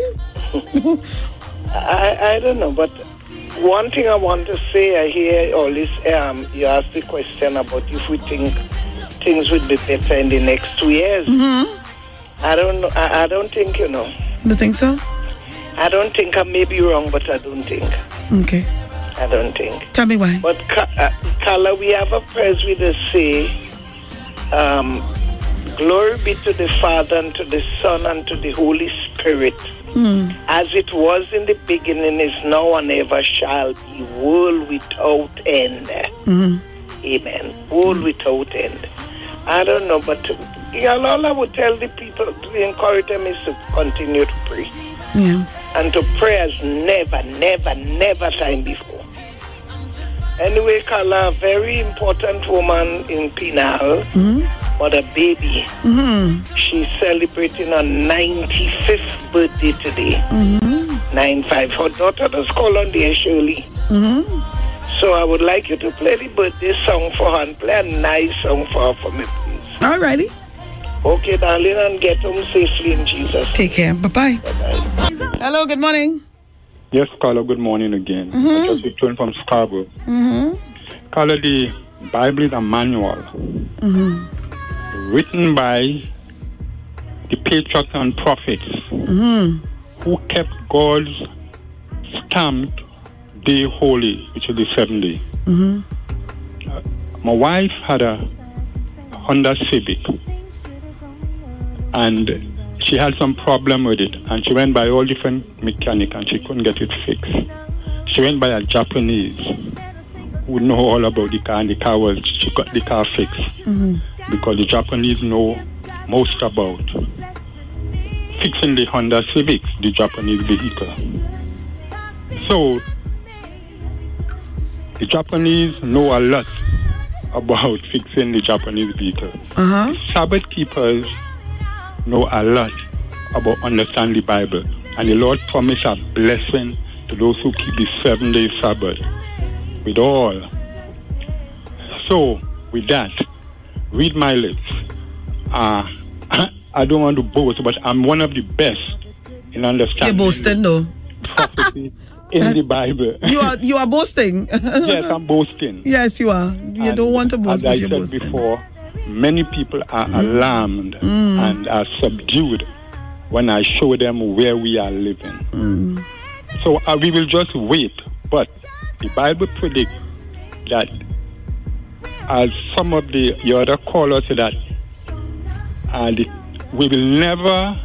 I I don't know, but one thing I want to say, I hear all this. Um, you asked the question about if we think things would be better in the next two years. Mm-hmm. I don't know. I, I don't think you know. You think so? I don't think I may be wrong, but I don't think. Okay. I don't think. Tell me why. But, uh, Carla, we have a praise with us say, um, glory be to the Father, and to the Son, and to the Holy Spirit, mm. as it was in the beginning, is now, and ever shall be, world without end. Mm-hmm. Amen. World mm. without end. I don't know, but yeah, all I would tell the people, to encourage them, is to continue to pray. Yeah. And to pray as never, never, never time before. Anyway, Carla, a very important woman in Pinal, mm-hmm. Mother Baby, mm-hmm. she's celebrating her ninety-fifth birthday today. Mm-hmm. ninety-five. Her daughter does call on there, Shirley. Mm-hmm. So I would like you to play the birthday song for her, and play a nice song for her for me, please. All righty. Okay, darling, and get home safely in Jesus. Take care. Bye-bye. Bye-bye. Hello, good morning. Yes, Carla, good morning again. Mm-hmm. I just returned from Scarborough. Mm-hmm. Carla, the Bible is a manual Mm-hmm. written by the patriarchs and prophets Mm-hmm. who kept God's stamped day holy, which is the seventh day. Mm-hmm. My wife had a Honda Civic, and she had some problem with it, and she went by all different mechanics, and she couldn't get it fixed. She went by a Japanese who know all about the car, and the car was, she got the car fixed. Mm-hmm. Because the Japanese know most about fixing the Honda Civics, the Japanese vehicle. So, the Japanese know a lot about fixing the Japanese vehicle. Uh-huh. The Sabbath keepers know a lot about understanding the Bible. And the Lord promised a blessing to those who keep the seven-day Sabbath with all. So, with that, read my lips. Uh, I don't want to boast, but I'm one of the best in understanding. You're boasting, though. Prophecy in the Bible. You are you are boasting. Yes, I'm boasting. Yes, you are. You And don't want to boast, as but I you're said boasting. before, many people are Mm. alarmed Mm. and are subdued when I show them where we are living. Mm. So uh, we will just wait. But the Bible predicts that, as some of the, the other callers said, that uh, the, we will never,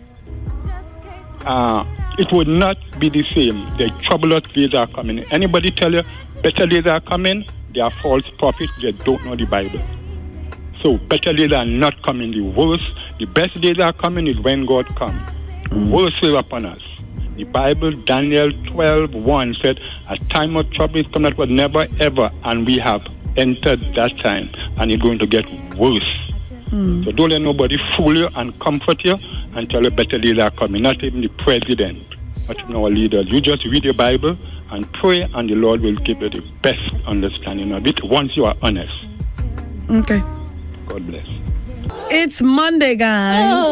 uh, it would not be the same. The troublous days are coming. Anybody tell you better days are coming? They are false prophets. They don't know the Bible. So better days are not coming. The worst, the best days are coming is when God comes. Mm. Worst will upon us. The Bible, Daniel twelve one said, a time of trouble is coming that was never ever, and we have entered that time, and it's going to get worse. Mm. So don't let nobody fool you and comfort you and tell you better days are coming. Not even the president, not even our leaders. You just read your Bible and pray, and the Lord will give you the best understanding of it once you are honest. Okay. God bless. It's Monday, guys.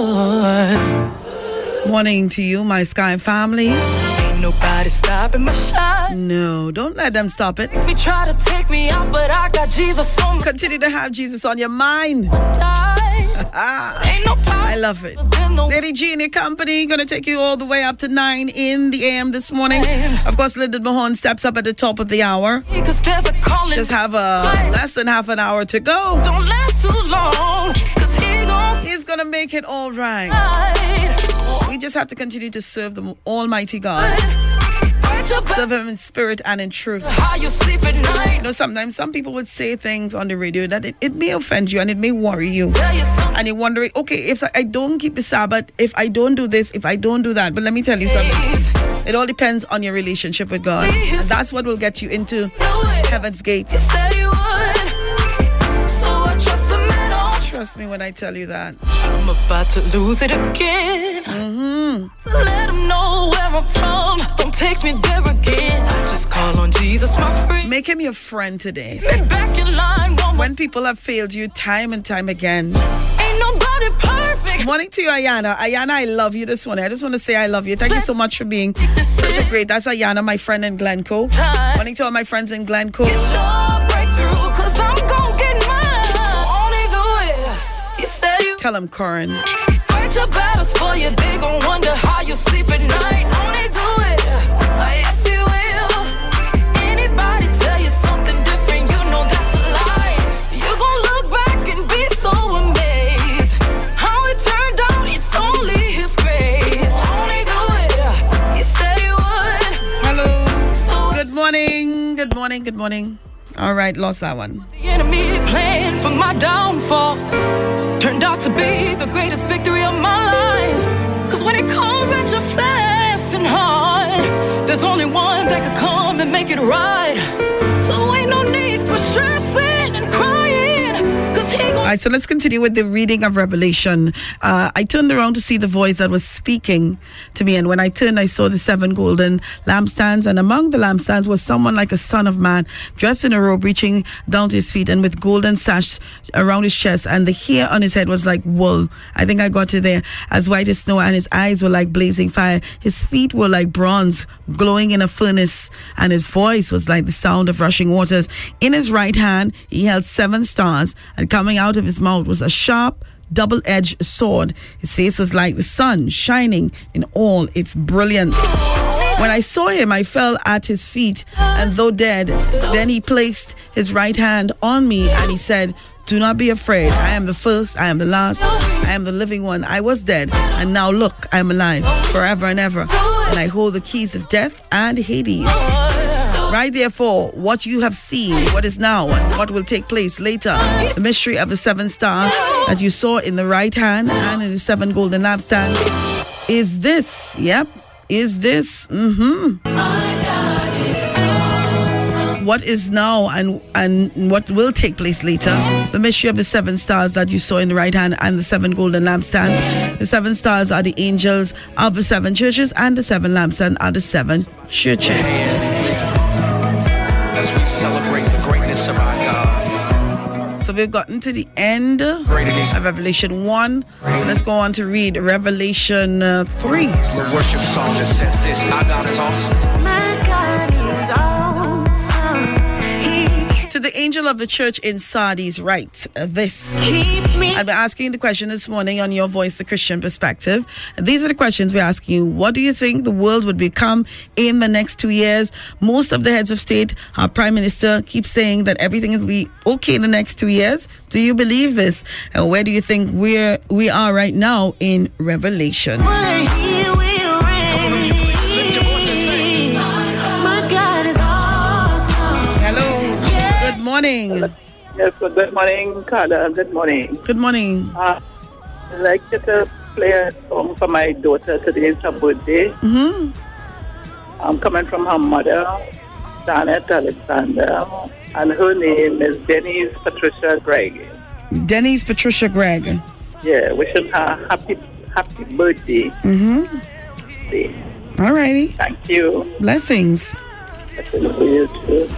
Morning to you, my Sky family. Ain't nobody stopping my shine. No, don't let them stop it. We try to take me out, but I got Jesus on my Continue to have Jesus on your mind. Ain't no I love it. Lady G and your company gonna take you all the way up to nine in the A M this morning. Of course, Lyndon Mahone steps up at the top of the hour. Cause there's a calling. Just have a less than half an hour to go. Don't last too long. Cause he gon' He's gonna make it all right. We just have to continue to serve the Almighty God. Serve Him in spirit and in truth. How you sleep at night. You know, sometimes some people would say things on the radio that it, it may offend you and it may worry you. And you're wondering, okay, if I don't keep the Sabbath, if I don't do this, if I don't do that. But let me tell you something. It all depends on your relationship with God. And that's what will get you into heaven's gates. Trust me when I tell you that. I'm about to lose it again. Mm-hmm. So let him know where I'm from. Don't take me there again. I just call on Jesus, my friend. Make him your friend today. Me back in line one When people have failed you time and time again. Ain't nobody perfect. Morning to you, Ayana. Ayana, I love you this morning. I just want to say I love you. Thank you so much for being such a great. That's Ayana, my friend in Glencoe. Morning to all my friends in Glencoe. Get your breakthrough, cause I'm gon' get mine. Only do it. You say you Tell him, Corin. fight your battles for you. They gon' wonder how you sleep at night. Only do it. Oh, yes, you will. Anybody tell you something different, you know that's a lie. You gon' look back and be so amazed. How it turned out, it's only His grace. Only do it. You said you would. Hello. Good morning. Good morning. Good morning. All right, lost that one. The enemy playing for my downfall turned out to be the greatest victory of my life. Cause when it comes at you fast and hard, there's only one that could come and make it right. So ain't no need for stressing and crying, cause He gon' right, so let's continue with the reading of Revelation. Uh, I turned around to see the voice that was speaking to me, and when I turned, I saw the seven golden lampstands, and among the lampstands was someone like a son of man, dressed in a robe reaching down to his feet, and with golden sash around his chest, and the hair on his head was like wool. I think I got to there, as white as snow, and his eyes were like blazing fire. His feet were like bronze glowing in a furnace, and his voice was like the sound of rushing waters. In his right hand he held seven stars, and coming out of his mouth was a sharp double-edged sword. His face was like the sun shining in all its brilliance. When I saw him, I fell at his feet, and though dead, then he placed his right hand on me, and he said, "Do not be afraid. I am the first, I am the last, I am the living one. I was dead, and now look, I am alive forever and ever, and I hold the keys of death and Hades." Right, therefore, what you have seen, what is now, and what will take place later, the mystery of the seven stars that you saw in the right hand and in the seven golden lampstands, is this, yep, is this, mm-hmm. What is now and and what will take place later, the mystery of the seven stars that you saw in the right hand and the seven golden lampstands. The seven stars are the angels of the seven churches, and the seven lampstands are the seven churches. As we celebrate the greatness of our God. So we've gotten to the end of Revelation one. Let's go on to read Revelation uh, three. It's the worship song that says this: our God is awesome. My God is awesome. To the angel of the church in Sardis write this. I've been asking the question this morning on Your Voice, the Christian Perspective. These are the questions we're asking you. What do you think the world would become in the next two years? Most of the heads of state, our prime minister, keep saying that everything will be okay in the next two years. Do you believe this? And where do you think we're we are right now in Revelation? Good morning. Yes, good morning, Carla. Good morning. Good morning. Uh, I'd like you to play a song for my daughter. Today is her birthday. Mm-hmm. I'm coming from her mother, Janet Alexander, and her name is Denise Patricia Gregg. Denise Patricia Gregg. Yeah, wishing her happy, happy birthday. Mm-hmm. Day. All righty. Thank you. Blessings. Blessings for you too.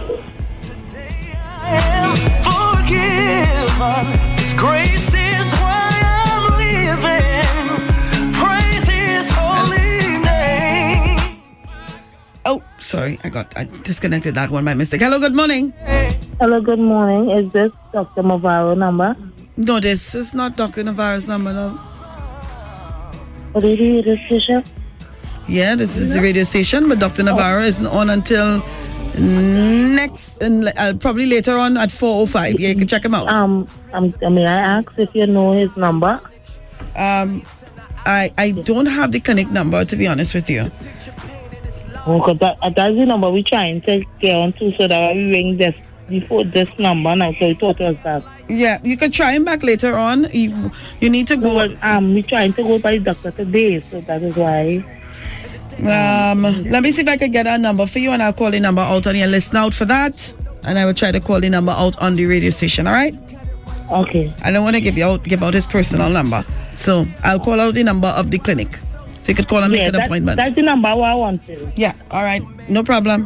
Forgiven, His grace is why I'm living. Praise His holy name. Oh, sorry, I got I disconnected that one by mistake. Hello, good morning. Hello, good morning. Is this Doctor Navarro number? No, this is not Doctor Navarro's number. No. What is the radio station? Yeah, this is the radio station, but Doctor Navarro isn't on until next, and uh, probably later on at four oh five. Yeah, you can check him out. Um, um, may I ask if you know his number? Um, I I don't have the clinic number, to be honest with you. Okay, that, that's the number we're trying to get on to, so that we ring this before this number now, so he told us that. Yeah, you can try him back later on. You, you need to go. No, um, we're trying to go by the doctor today, so that is why. Um, let me see if I can get a number for you, and I'll call the number out on your list out for that, and I will try to call the number out on the radio station. All right? Okay. I don't want to give you out give out his personal number, so I'll call out the number of the clinic, so you could call and yeah, make an that, appointment. That's the number I want to. Yeah. All right. No problem.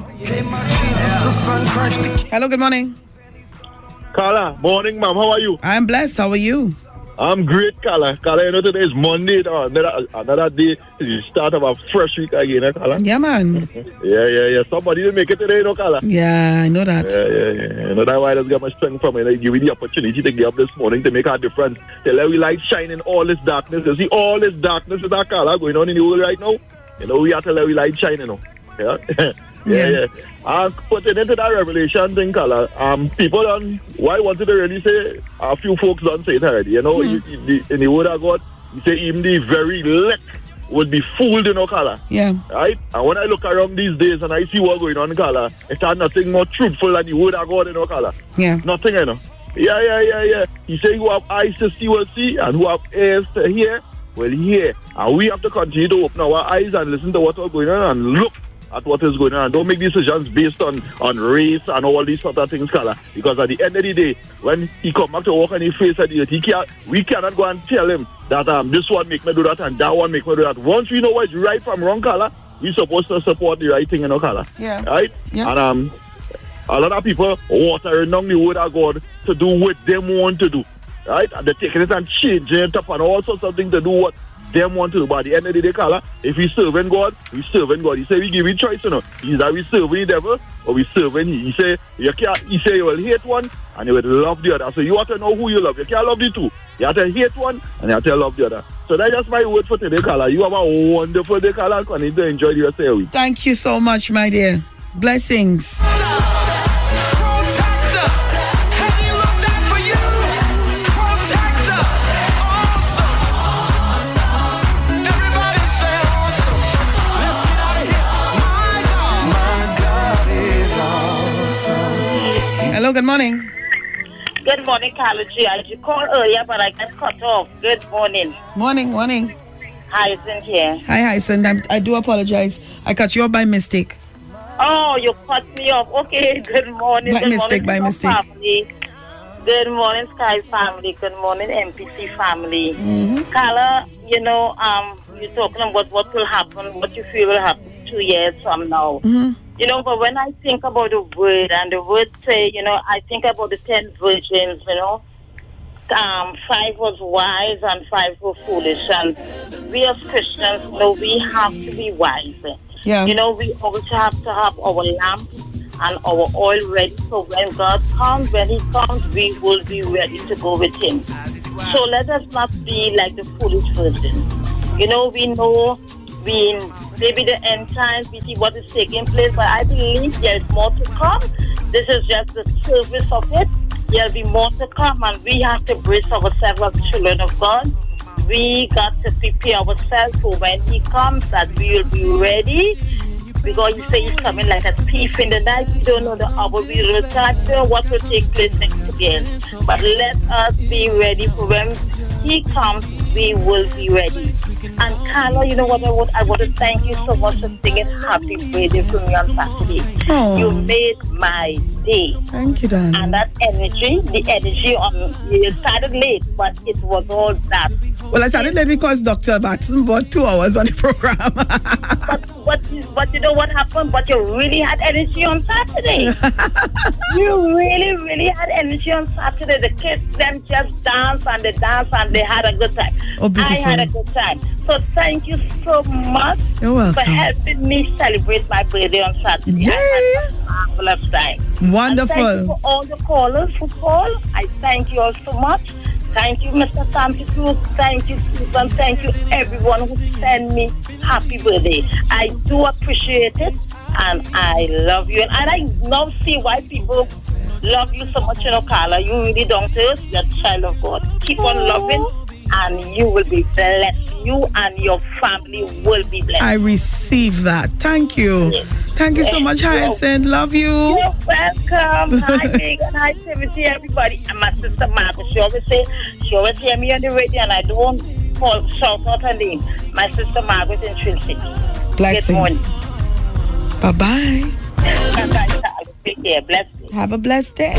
Hello. Good morning. Carla, morning, ma'am. How are you? I'm blessed. How are you? I'm great, Carla. Carla, you know today is Monday. Uh, another, another day is the start of a fresh week again, eh, Carla? Yeah, man. yeah, yeah, yeah. Somebody didn't make it today, you know, Carla? Yeah, I know that. Yeah, yeah, yeah. You know, that's why I just got my strength from it. I give you the opportunity to get up this morning to make a difference. To let we light shine in all this darkness. You see, all this darkness is that, Carla, going on in the world right now. You know, we have to let we light shine, you know. Yeah, yeah, yeah. yeah. Uh, putting into that revelation thing, Carla, um, people don't, why wanted to really say, a few folks don't say it already, you know, mm. in, the, in the word of God, you say even the very elect would be fooled, you know, Carla. Yeah. Right? And when I look around these days and I see what's going on, Carla, it's nothing more truthful than the word of God, you know, Carla. Yeah. Nothing, you know. Yeah, yeah, yeah, yeah. He say who have eyes to see will see, and who have ears to hear will hear. And we have to continue to open our eyes and listen to what's going on and look at what is going on. Don't make decisions based on, on race and all these sort of things, Carla. Because at the end of the day, when he come back to work and he face at it, he can't, we cannot go and tell him that um this one make me do that and that one make me do that. Once we know what's right from wrong, Carla, we're supposed to support the right thing, you know, Carla. Yeah. Right? Yeah. And um, a lot of people watering down the word of God to do what they want to do. Right? And they're taking it and changing it up and all sorts of things to do what them want to do. But at the end of the day, Carla, if we serving God, we serving God. He say we give you choice, you know. Either we serving the devil or we serving He. He say you can't. He say you will hate one and you will love the other. So you have to know who you love. You can't love the two. You have to hate one and you have to love the other. So that's just my word for today, Carla. You have a wonderful day, Carla, and continue to enjoy the rest of your week. Thank you so much, my dear. Blessings. Hello, good morning. Good morning, Carla G. I did call earlier, but I got cut off. Good morning. Morning, morning. Hyacinth here. Hi, Hyacinth. I'm, I do apologize. I cut you off by mistake. Oh, you cut me off. Okay, good morning. By good mistake, morning, by mistake. Family. Good morning, Sky family. Good morning, M P C family. Mm-hmm. Carla, you know, um, you're talking about what will happen, what you feel will happen two years from now. Mm-hmm. You know, but when I think about the word, and the word say, you know, I think about the ten virgins, you know, um, five was wise and five were foolish. And we as Christians, you know, we have to be wise. Yeah. You know, we also have to have our lamp and our oil ready. So when God comes, when He comes, we will be ready to go with Him. So let us not be like the foolish virgins. You know, we know we in maybe the end times, we see what is taking place, but I believe there is more to come. This is just the surface of it. There will be more to come, and we have to brace ourselves as children of God. We got to prepare ourselves for when He comes, that we will be ready. Because He says He's coming like a thief in the night. We don't know the hour. We will not know what will take place next again. But let us be ready for when He comes. We will be ready. And Carla, you know what I want? I want to thank you so much for singing Happy Birthday for me on Saturday. Oh. You made my day. Thank you, darling. And that energy, the energy on you started late, but it was all that. Well, I started late because Doctor Batson bought two hours on the program. but, but, but you know what happened? But you really had energy on Saturday. You really, really had energy on Saturday. The kids, them just danced and they danced and they had a good time. Oh, beautiful. I had a good time. So thank you so much You're welcome. for helping me celebrate my birthday on Saturday. Yay. I had a marvelous time. Wonderful. And thank you for all the callers who call. I thank you all so much. Thank you, Mister Santa Cruz. Thank you, Susan. Thank you, everyone who sent me happy birthday. I do appreciate it, and I love you. And I now see why people love you so much, you know, Carla. You really don't say you're a child of God. Keep on loving, and you will be blessed. You and your family will be blessed. I receive that. Thank you. Yes. Thank you so Yes. much, Hyacinth. Love you. You're welcome. Hi, Megan. Hi, Timothy, everybody. And my sister Margaret. She always say, she always hear me on the radio, and I don't call, shout out her name. My sister Margaret in Twin Cities. Blessings. Good morning. Bye-bye. Bye-bye, Charlie. Take care. Bless you. Have a blessed day.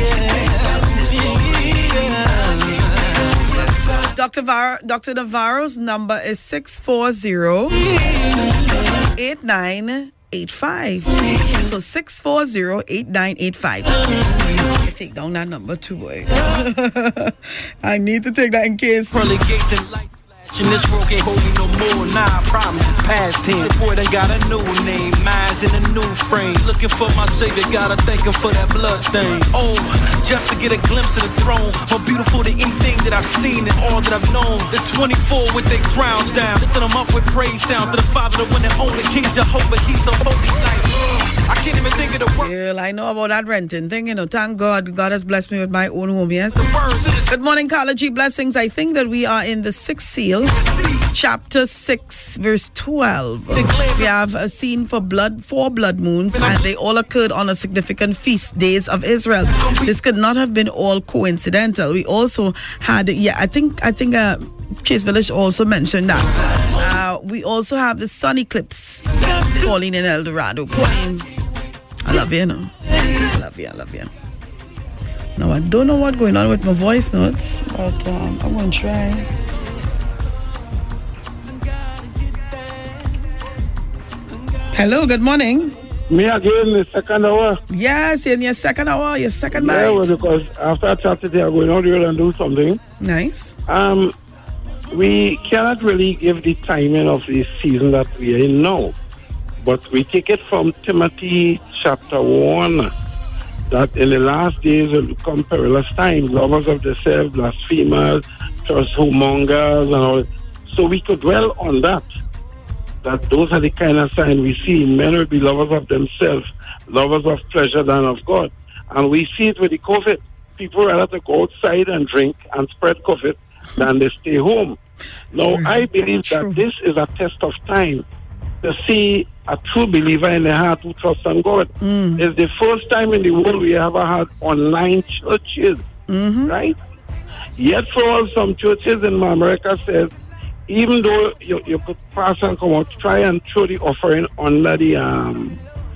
Doctor Var- Doctor Navarro's number is six four zero, eight nine eight five. So six four zero, eight nine eight five. I take down that number too, boy. I need to take that in case. Pearly gates and light flashing. This world can't hold me no more. Nah, I promise it's past tense. The boy done got a new name. Mine's in a new frame. Looking for my savior, gotta thank him for that blood stain. Oh, just to get a glimpse of the throne. More beautiful than anything that I've seen and all that I've known. The twenty-four with their crowns down. Lifting them up with praise sounds. To the Father, the one that only King Jehovah. He's so holy like, I can't even think of the word. Girl, I know about that renting thing, you know. Thank God. God has blessed me with my own home, yes. Good morning, Carla G. Blessings. I think that we are in the sixth seal, chapter six, verse twelve. We have a scene for blood, four blood moons, and they all occurred on a significant feast days of Israel. This could not have been all coincidental. We also had, yeah, I think, I think, uh, Chase Village also mentioned that. Uh, we also have the sun eclipse Pauline in El Dorado. Pauline, I love you, you know. I love you, I love you. Now, I don't know what's going on with my voice notes, but um, I'm going to try. Hello, good morning. Me again, the second hour. Yes, in your second hour, your second yeah, night. Well, because after I chat today, I'm going out here and do something. Nice. Um, we cannot really give the timing of the season that we are in now, but we take it from Timothy chapter one, that in the last days will come perilous times, lovers of themselves, blasphemers, trustmongers, and all. So we could dwell on that. That those are the kind of signs we see. Men will be lovers of themselves, lovers of pleasure than of God. And we see it with the COVID. People rather to go outside and drink and spread COVID than they stay home. Now, I believe that this is a test of time to see a true believer in the heart who trusts on God. Mm. It's the first time in the world we ever had online churches, mm-hmm. right? Yet for all, some churches in America says, even though you, you could pass and come out, try and throw the offering under the um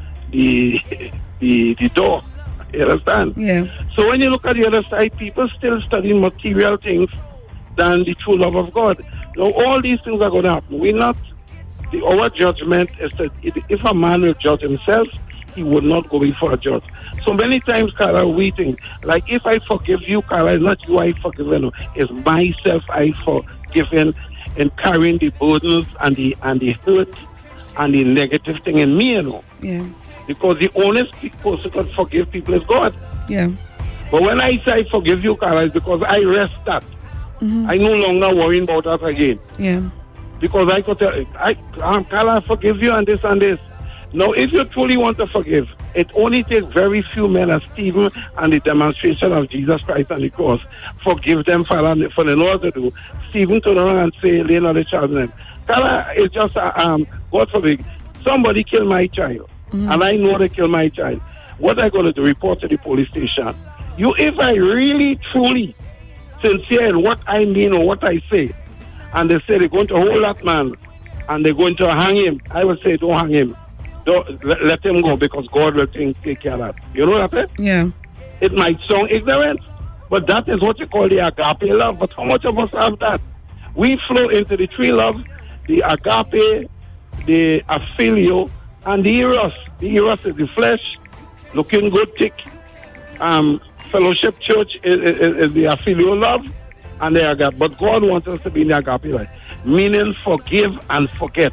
the the, the door. You understand? Yeah. So when you look at the other side, people still study material things than the true love of God. Now all these things are going to happen. We're not. The, our judgment is that if a man will judge himself, he would not go before a judge. So many times, Carla, we think like if I forgive you, Carla, it's not you I forgiven. It's myself I forgiven. And carrying the burdens and the and the hurt and the negative thing in me, you know. Yeah. Because the honest person who can forgive people is God. Yeah. But when I say I forgive you, Carla, it's because I rest that. Mm-hmm. I no longer worry about that again. Yeah. Because I could tell, I, um, Carla, I forgive you and this and this. Now, if you truly want to forgive, it only takes very few men as Stephen and the demonstration of Jesus Christ on the cross. Forgive them, Father, for the Lord to do. Stephen turned around and say, lay not the child in them. Carla, it's just, uh, um, God forbid, somebody killed my child, mm-hmm. and I know they killed my child. What am I going to do? Report to the police station. You, if I really, truly, sincere in what I mean or what I say, and they say they're going to hold that man, and they're going to hang him, I will say, don't hang him. Don't, let, let him go because God will take, take care of that. You know that? Eh? Yeah. It might sound ignorant, but that is what you call the agape love. But how much of us have that? We flow into the three love, the agape, the affilio, and the eros. The eros is the flesh, looking good, thick. Um, fellowship church is, is, is the affilio love, and the agape. But God wants us to be in the agape life, meaning forgive and forget.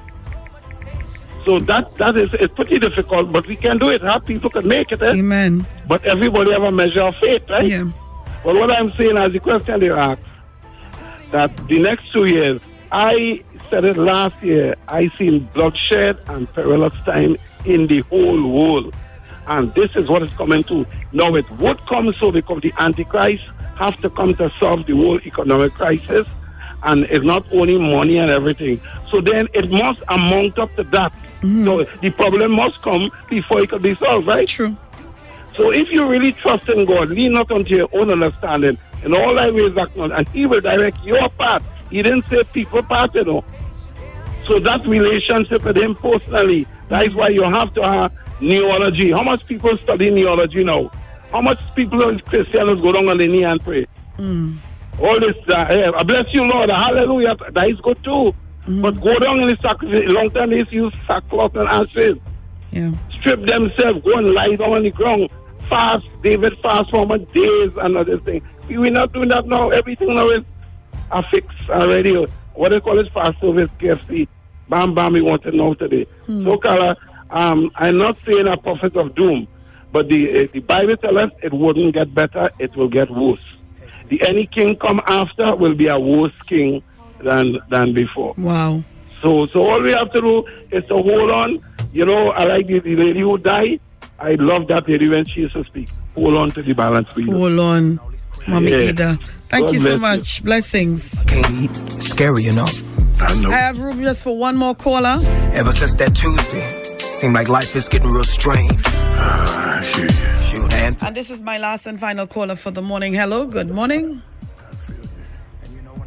So that that is it's pretty difficult, but we can do it. How people can make it. Eh? Amen. But everybody have a measure of faith, right? Yeah. But what I'm saying, as the question they asked, that the next two years, I said it last year, I seen bloodshed and perilous time in the whole world. And this is what is coming to. Now it would come so because the Antichrist have to come to solve the world economic crisis. And it's not only money and everything. So then it must amount up to that. Mm-hmm. So the problem must come before it can be solved, right? True. So if you really trust in God, lean not unto your own understanding. In all thy ways acknowledge, and He will direct your path. He didn't say people path, you know. So that relationship with Him personally, that is why you have to have neology. How much people study neology now? How much people as Christians go down on the knee and pray? Mm. All this, uh, hey, I bless you, Lord, hallelujah, that is good too. Mm-hmm. But go down in the sacrifice, long time they use sackcloth and ashes. Yeah. Strip themselves, go and lie down on the ground. Fast, David fast for my days and other things. We're not doing that now. Everything now is a fix already. What they call it, fast service, K F C. Bam, bam, we want to know today. Mm. So, Carla, um, I'm not saying a prophet of doom, but the, uh, the Bible tells us it wouldn't get better, it will get worse. The any king come after will be a worse king than than before. Wow. So so all we have to do is to hold on. You know, I like the, the lady who died. I love that lady when she used to speak. Hold on to the balance, please. Hold on, Mommy Yeah. Ada. Thank God you so bless much. you. Blessings. It's scary, you know. I know. I have room just for one more caller. Ever since that Tuesday, seemed like life is getting real strange. Uh, shoot, shoot, and And this is my last and final caller for the morning. Hello, good morning.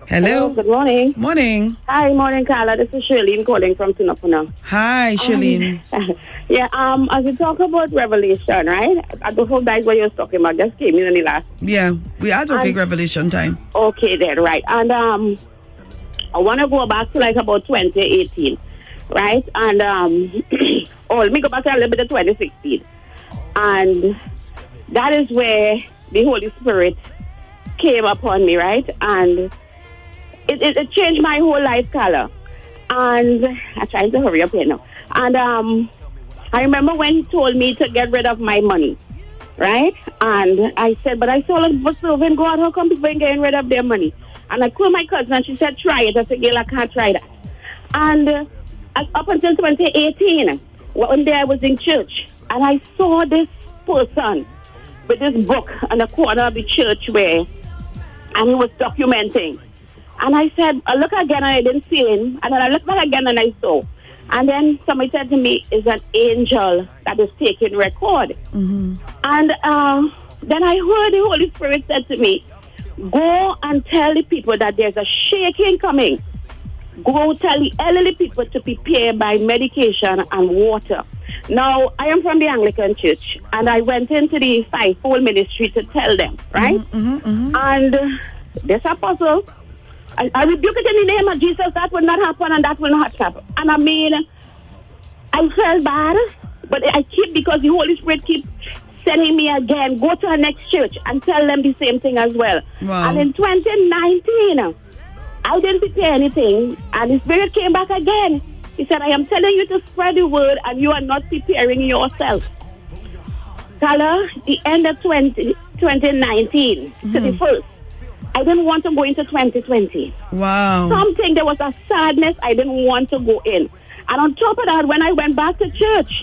Hello. Good morning. Morning. Hi, morning, Carla. This is Shirlene calling from Tunapuna. Hi, Shirlene. Um, yeah, um, as we talk about Revelation, right? I don't know that's what you was talking about. Just came in in the last. Yeah, we are talking And- Revelation time. Okay, then, right. And um, I want to go back to like about twenty eighteen, right? And um, oh, let me go back to a little bit of twenty sixteen. And that is where the Holy Spirit came upon me, right? And it, it, it changed my whole life color. And I'm trying to hurry up here now. And um, I remember when he told me to get rid of my money, right? And I said, but I saw them for serving God. How come people ain't getting rid of their money? And I called my cousin and she said, try it. I said, Gail, I can't try that. And uh, up until twenty eighteen, one day I was in church and I saw this person with this book on the corner of the church where, and he was documenting. And I said, I look again and I didn't see him. And then I looked back again and I saw. And then somebody said to me, it's an angel that is taking record. Mm-hmm. And uh, then I heard the Holy Spirit said to me, go and tell the people that there's a shaking coming. Go tell the elderly people to prepare by medication and water. Now, I am from the Anglican Church, and I went into the fivefold ministry to tell them, right? Mm-hmm, mm-hmm. And uh, this apostle, I, I rebuke it in the name of Jesus. That will not happen, and that will not happen. And I mean, I felt bad, but I keep, because the Holy Spirit keeps sending me again, go to our next church and tell them the same thing as well. Wow. And in twenty nineteen, I didn't prepare anything, and the Spirit came back again. He said, I am telling you to spread the word, and you are not preparing yourself. Carla, the end of twenty, twenty nineteen, Mm-hmm. to the first, I didn't want to go into twenty twenty. Wow. Something, there was a sadness, I didn't want to go in. And on top of that, when I went back to church,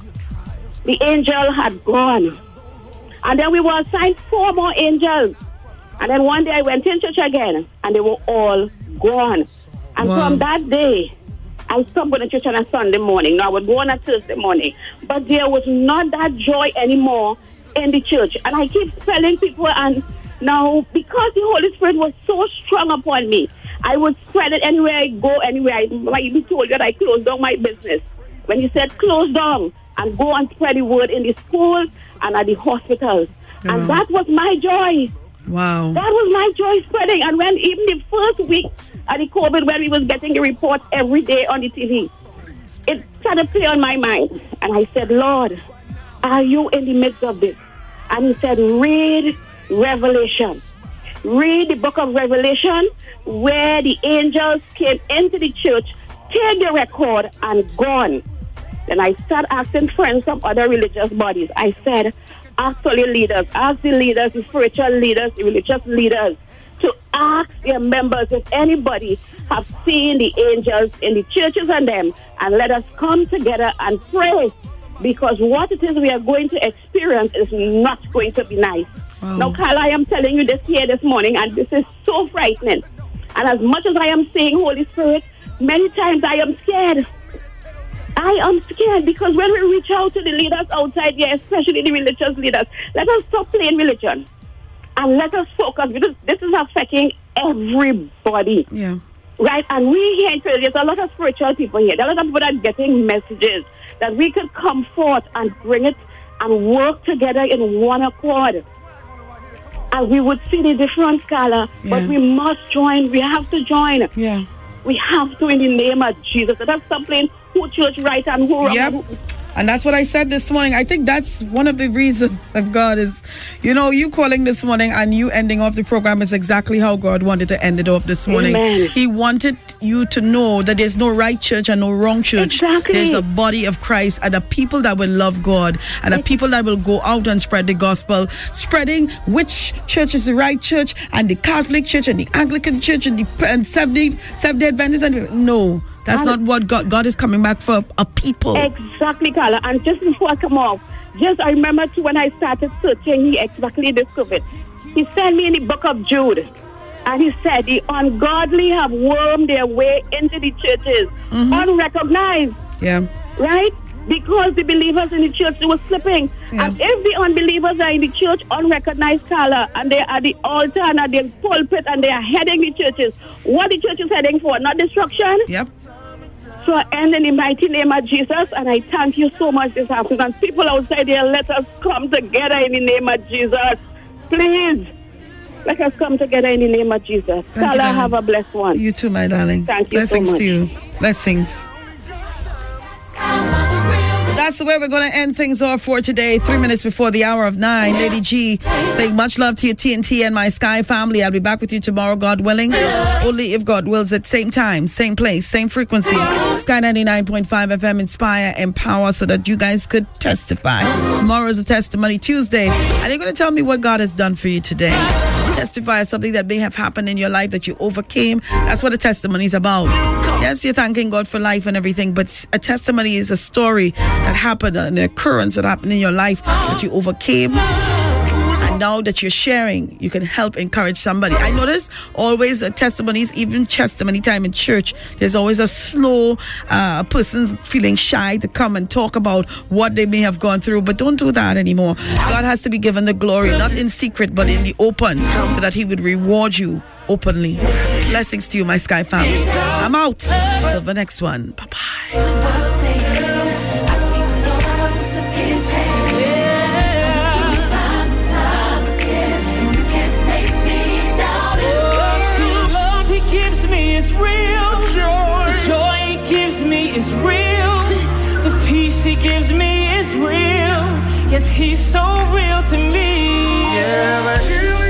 the angel had gone. And then we were assigned four more angels. And then one day I went in church again, and they were all gone. And Wow. from that day, I stopped going to church on a Sunday morning. Now I would go on a Thursday morning. But there was not that joy anymore in the church. And I keep telling people, and now because the Holy Spirit was so strong upon me, I would spread it anywhere I go, anywhere. I, I even told you that I closed down my business. When he said close down and go and spread the word in the schools and at the hospitals. Yeah. And that was my joy. Wow. That was my joy spreading. And when even the first week of the COVID, when we was getting the reports every day on the T V, it started to play on my mind. And I said, Lord, are you in the midst of this? And he said, read Revelation. Read the book of Revelation, where the angels came into the church, take the record, and gone. Then I started asking friends from other religious bodies. I said, ask all your leaders, ask the leaders, the spiritual leaders, the religious leaders, to ask their members if anybody have seen the angels in the churches and them, and let us come together and pray, because what it is we are going to experience is not going to be nice. Wow. Now, Carla, I am telling you this here this morning, and this is so frightening. And as much as I am saying Holy Spirit, many times I am scared. I am scared because when we reach out to the leaders outside here, especially the religious leaders, let us stop playing religion and let us focus, because this is affecting everybody. Yeah. Right? And we here in Trinidad, there's a lot of spiritual people here. There are a lot of people that are getting messages that we could come forth and bring it and work together in one accord. And we would see the different color, Yeah. but we must join. We have to join. Yeah. We have to in the name of Jesus. Let us stop playing who church right and who wrong. Yep. And that's what I said this morning. I think that's one of the reasons that God is, you know, you calling this morning and you ending off the program is exactly how God wanted to end it off this morning. Amen. He wanted you to know that there's no right church and no wrong church. Exactly. There's a body of Christ and a people that will love God and a people that will go out and spread the gospel, spreading which church is the right church, and the Catholic Church and the Anglican Church and the and Seventh-day Seventh-day Adventists. And no. That's not what God, God is coming back for, a people. Exactly, Carla. And just before I come off, just I remember too when I started searching, he exactly discovered. He sent me in the book of Jude. And he said, the ungodly have wormed their way into the churches, Mm-hmm. unrecognized. Yeah. Right? because the believers in the church, they were slipping. Yeah. And if the unbelievers are in the church, unrecognized color, and they are at the altar and at the pulpit, and they are heading the churches, what the church is heading for? Not destruction? Yep. So I end in the mighty name of Jesus, and I thank you so much this afternoon. And people outside here, let us come together in the name of Jesus. Please, let us come together in the name of Jesus. Tell her have a blessed one. You too, my darling. Thank you Blessings so much. to you. Blessings. That's the way we're going to end things off for today. Three minutes before the hour of nine. Lady G saying much love to your T N T and my Sky family. I'll be back with you tomorrow, God willing. Only if God wills it. Same time, same place, same frequency. Sky ninety-nine point five F M. Inspire, empower, so that you guys could testify. Tomorrow is a testimony Tuesday. And you're going to tell me what God has done for you today. Testify of something that may have happened in your life that you overcame. That's what a testimony is about. Yes, you're thanking God for life and everything, but a testimony is a story that happened, an occurrence that happened in your life that you overcame. And now that you're sharing, you can help encourage somebody. I notice always uh, testimonies, even testimony time in church, there's always a slow uh, person feeling shy to come and talk about what they may have gone through. But don't do that anymore. God has to be given the glory, not in secret, but in the open, so that he would reward you openly. Blessings to you, my Sky family. I'm out. Till the next one. Bye-bye. Is real. The joy. the joy he gives me is real. The peace he gives me is real. Yes, he's so real to me. Yeah,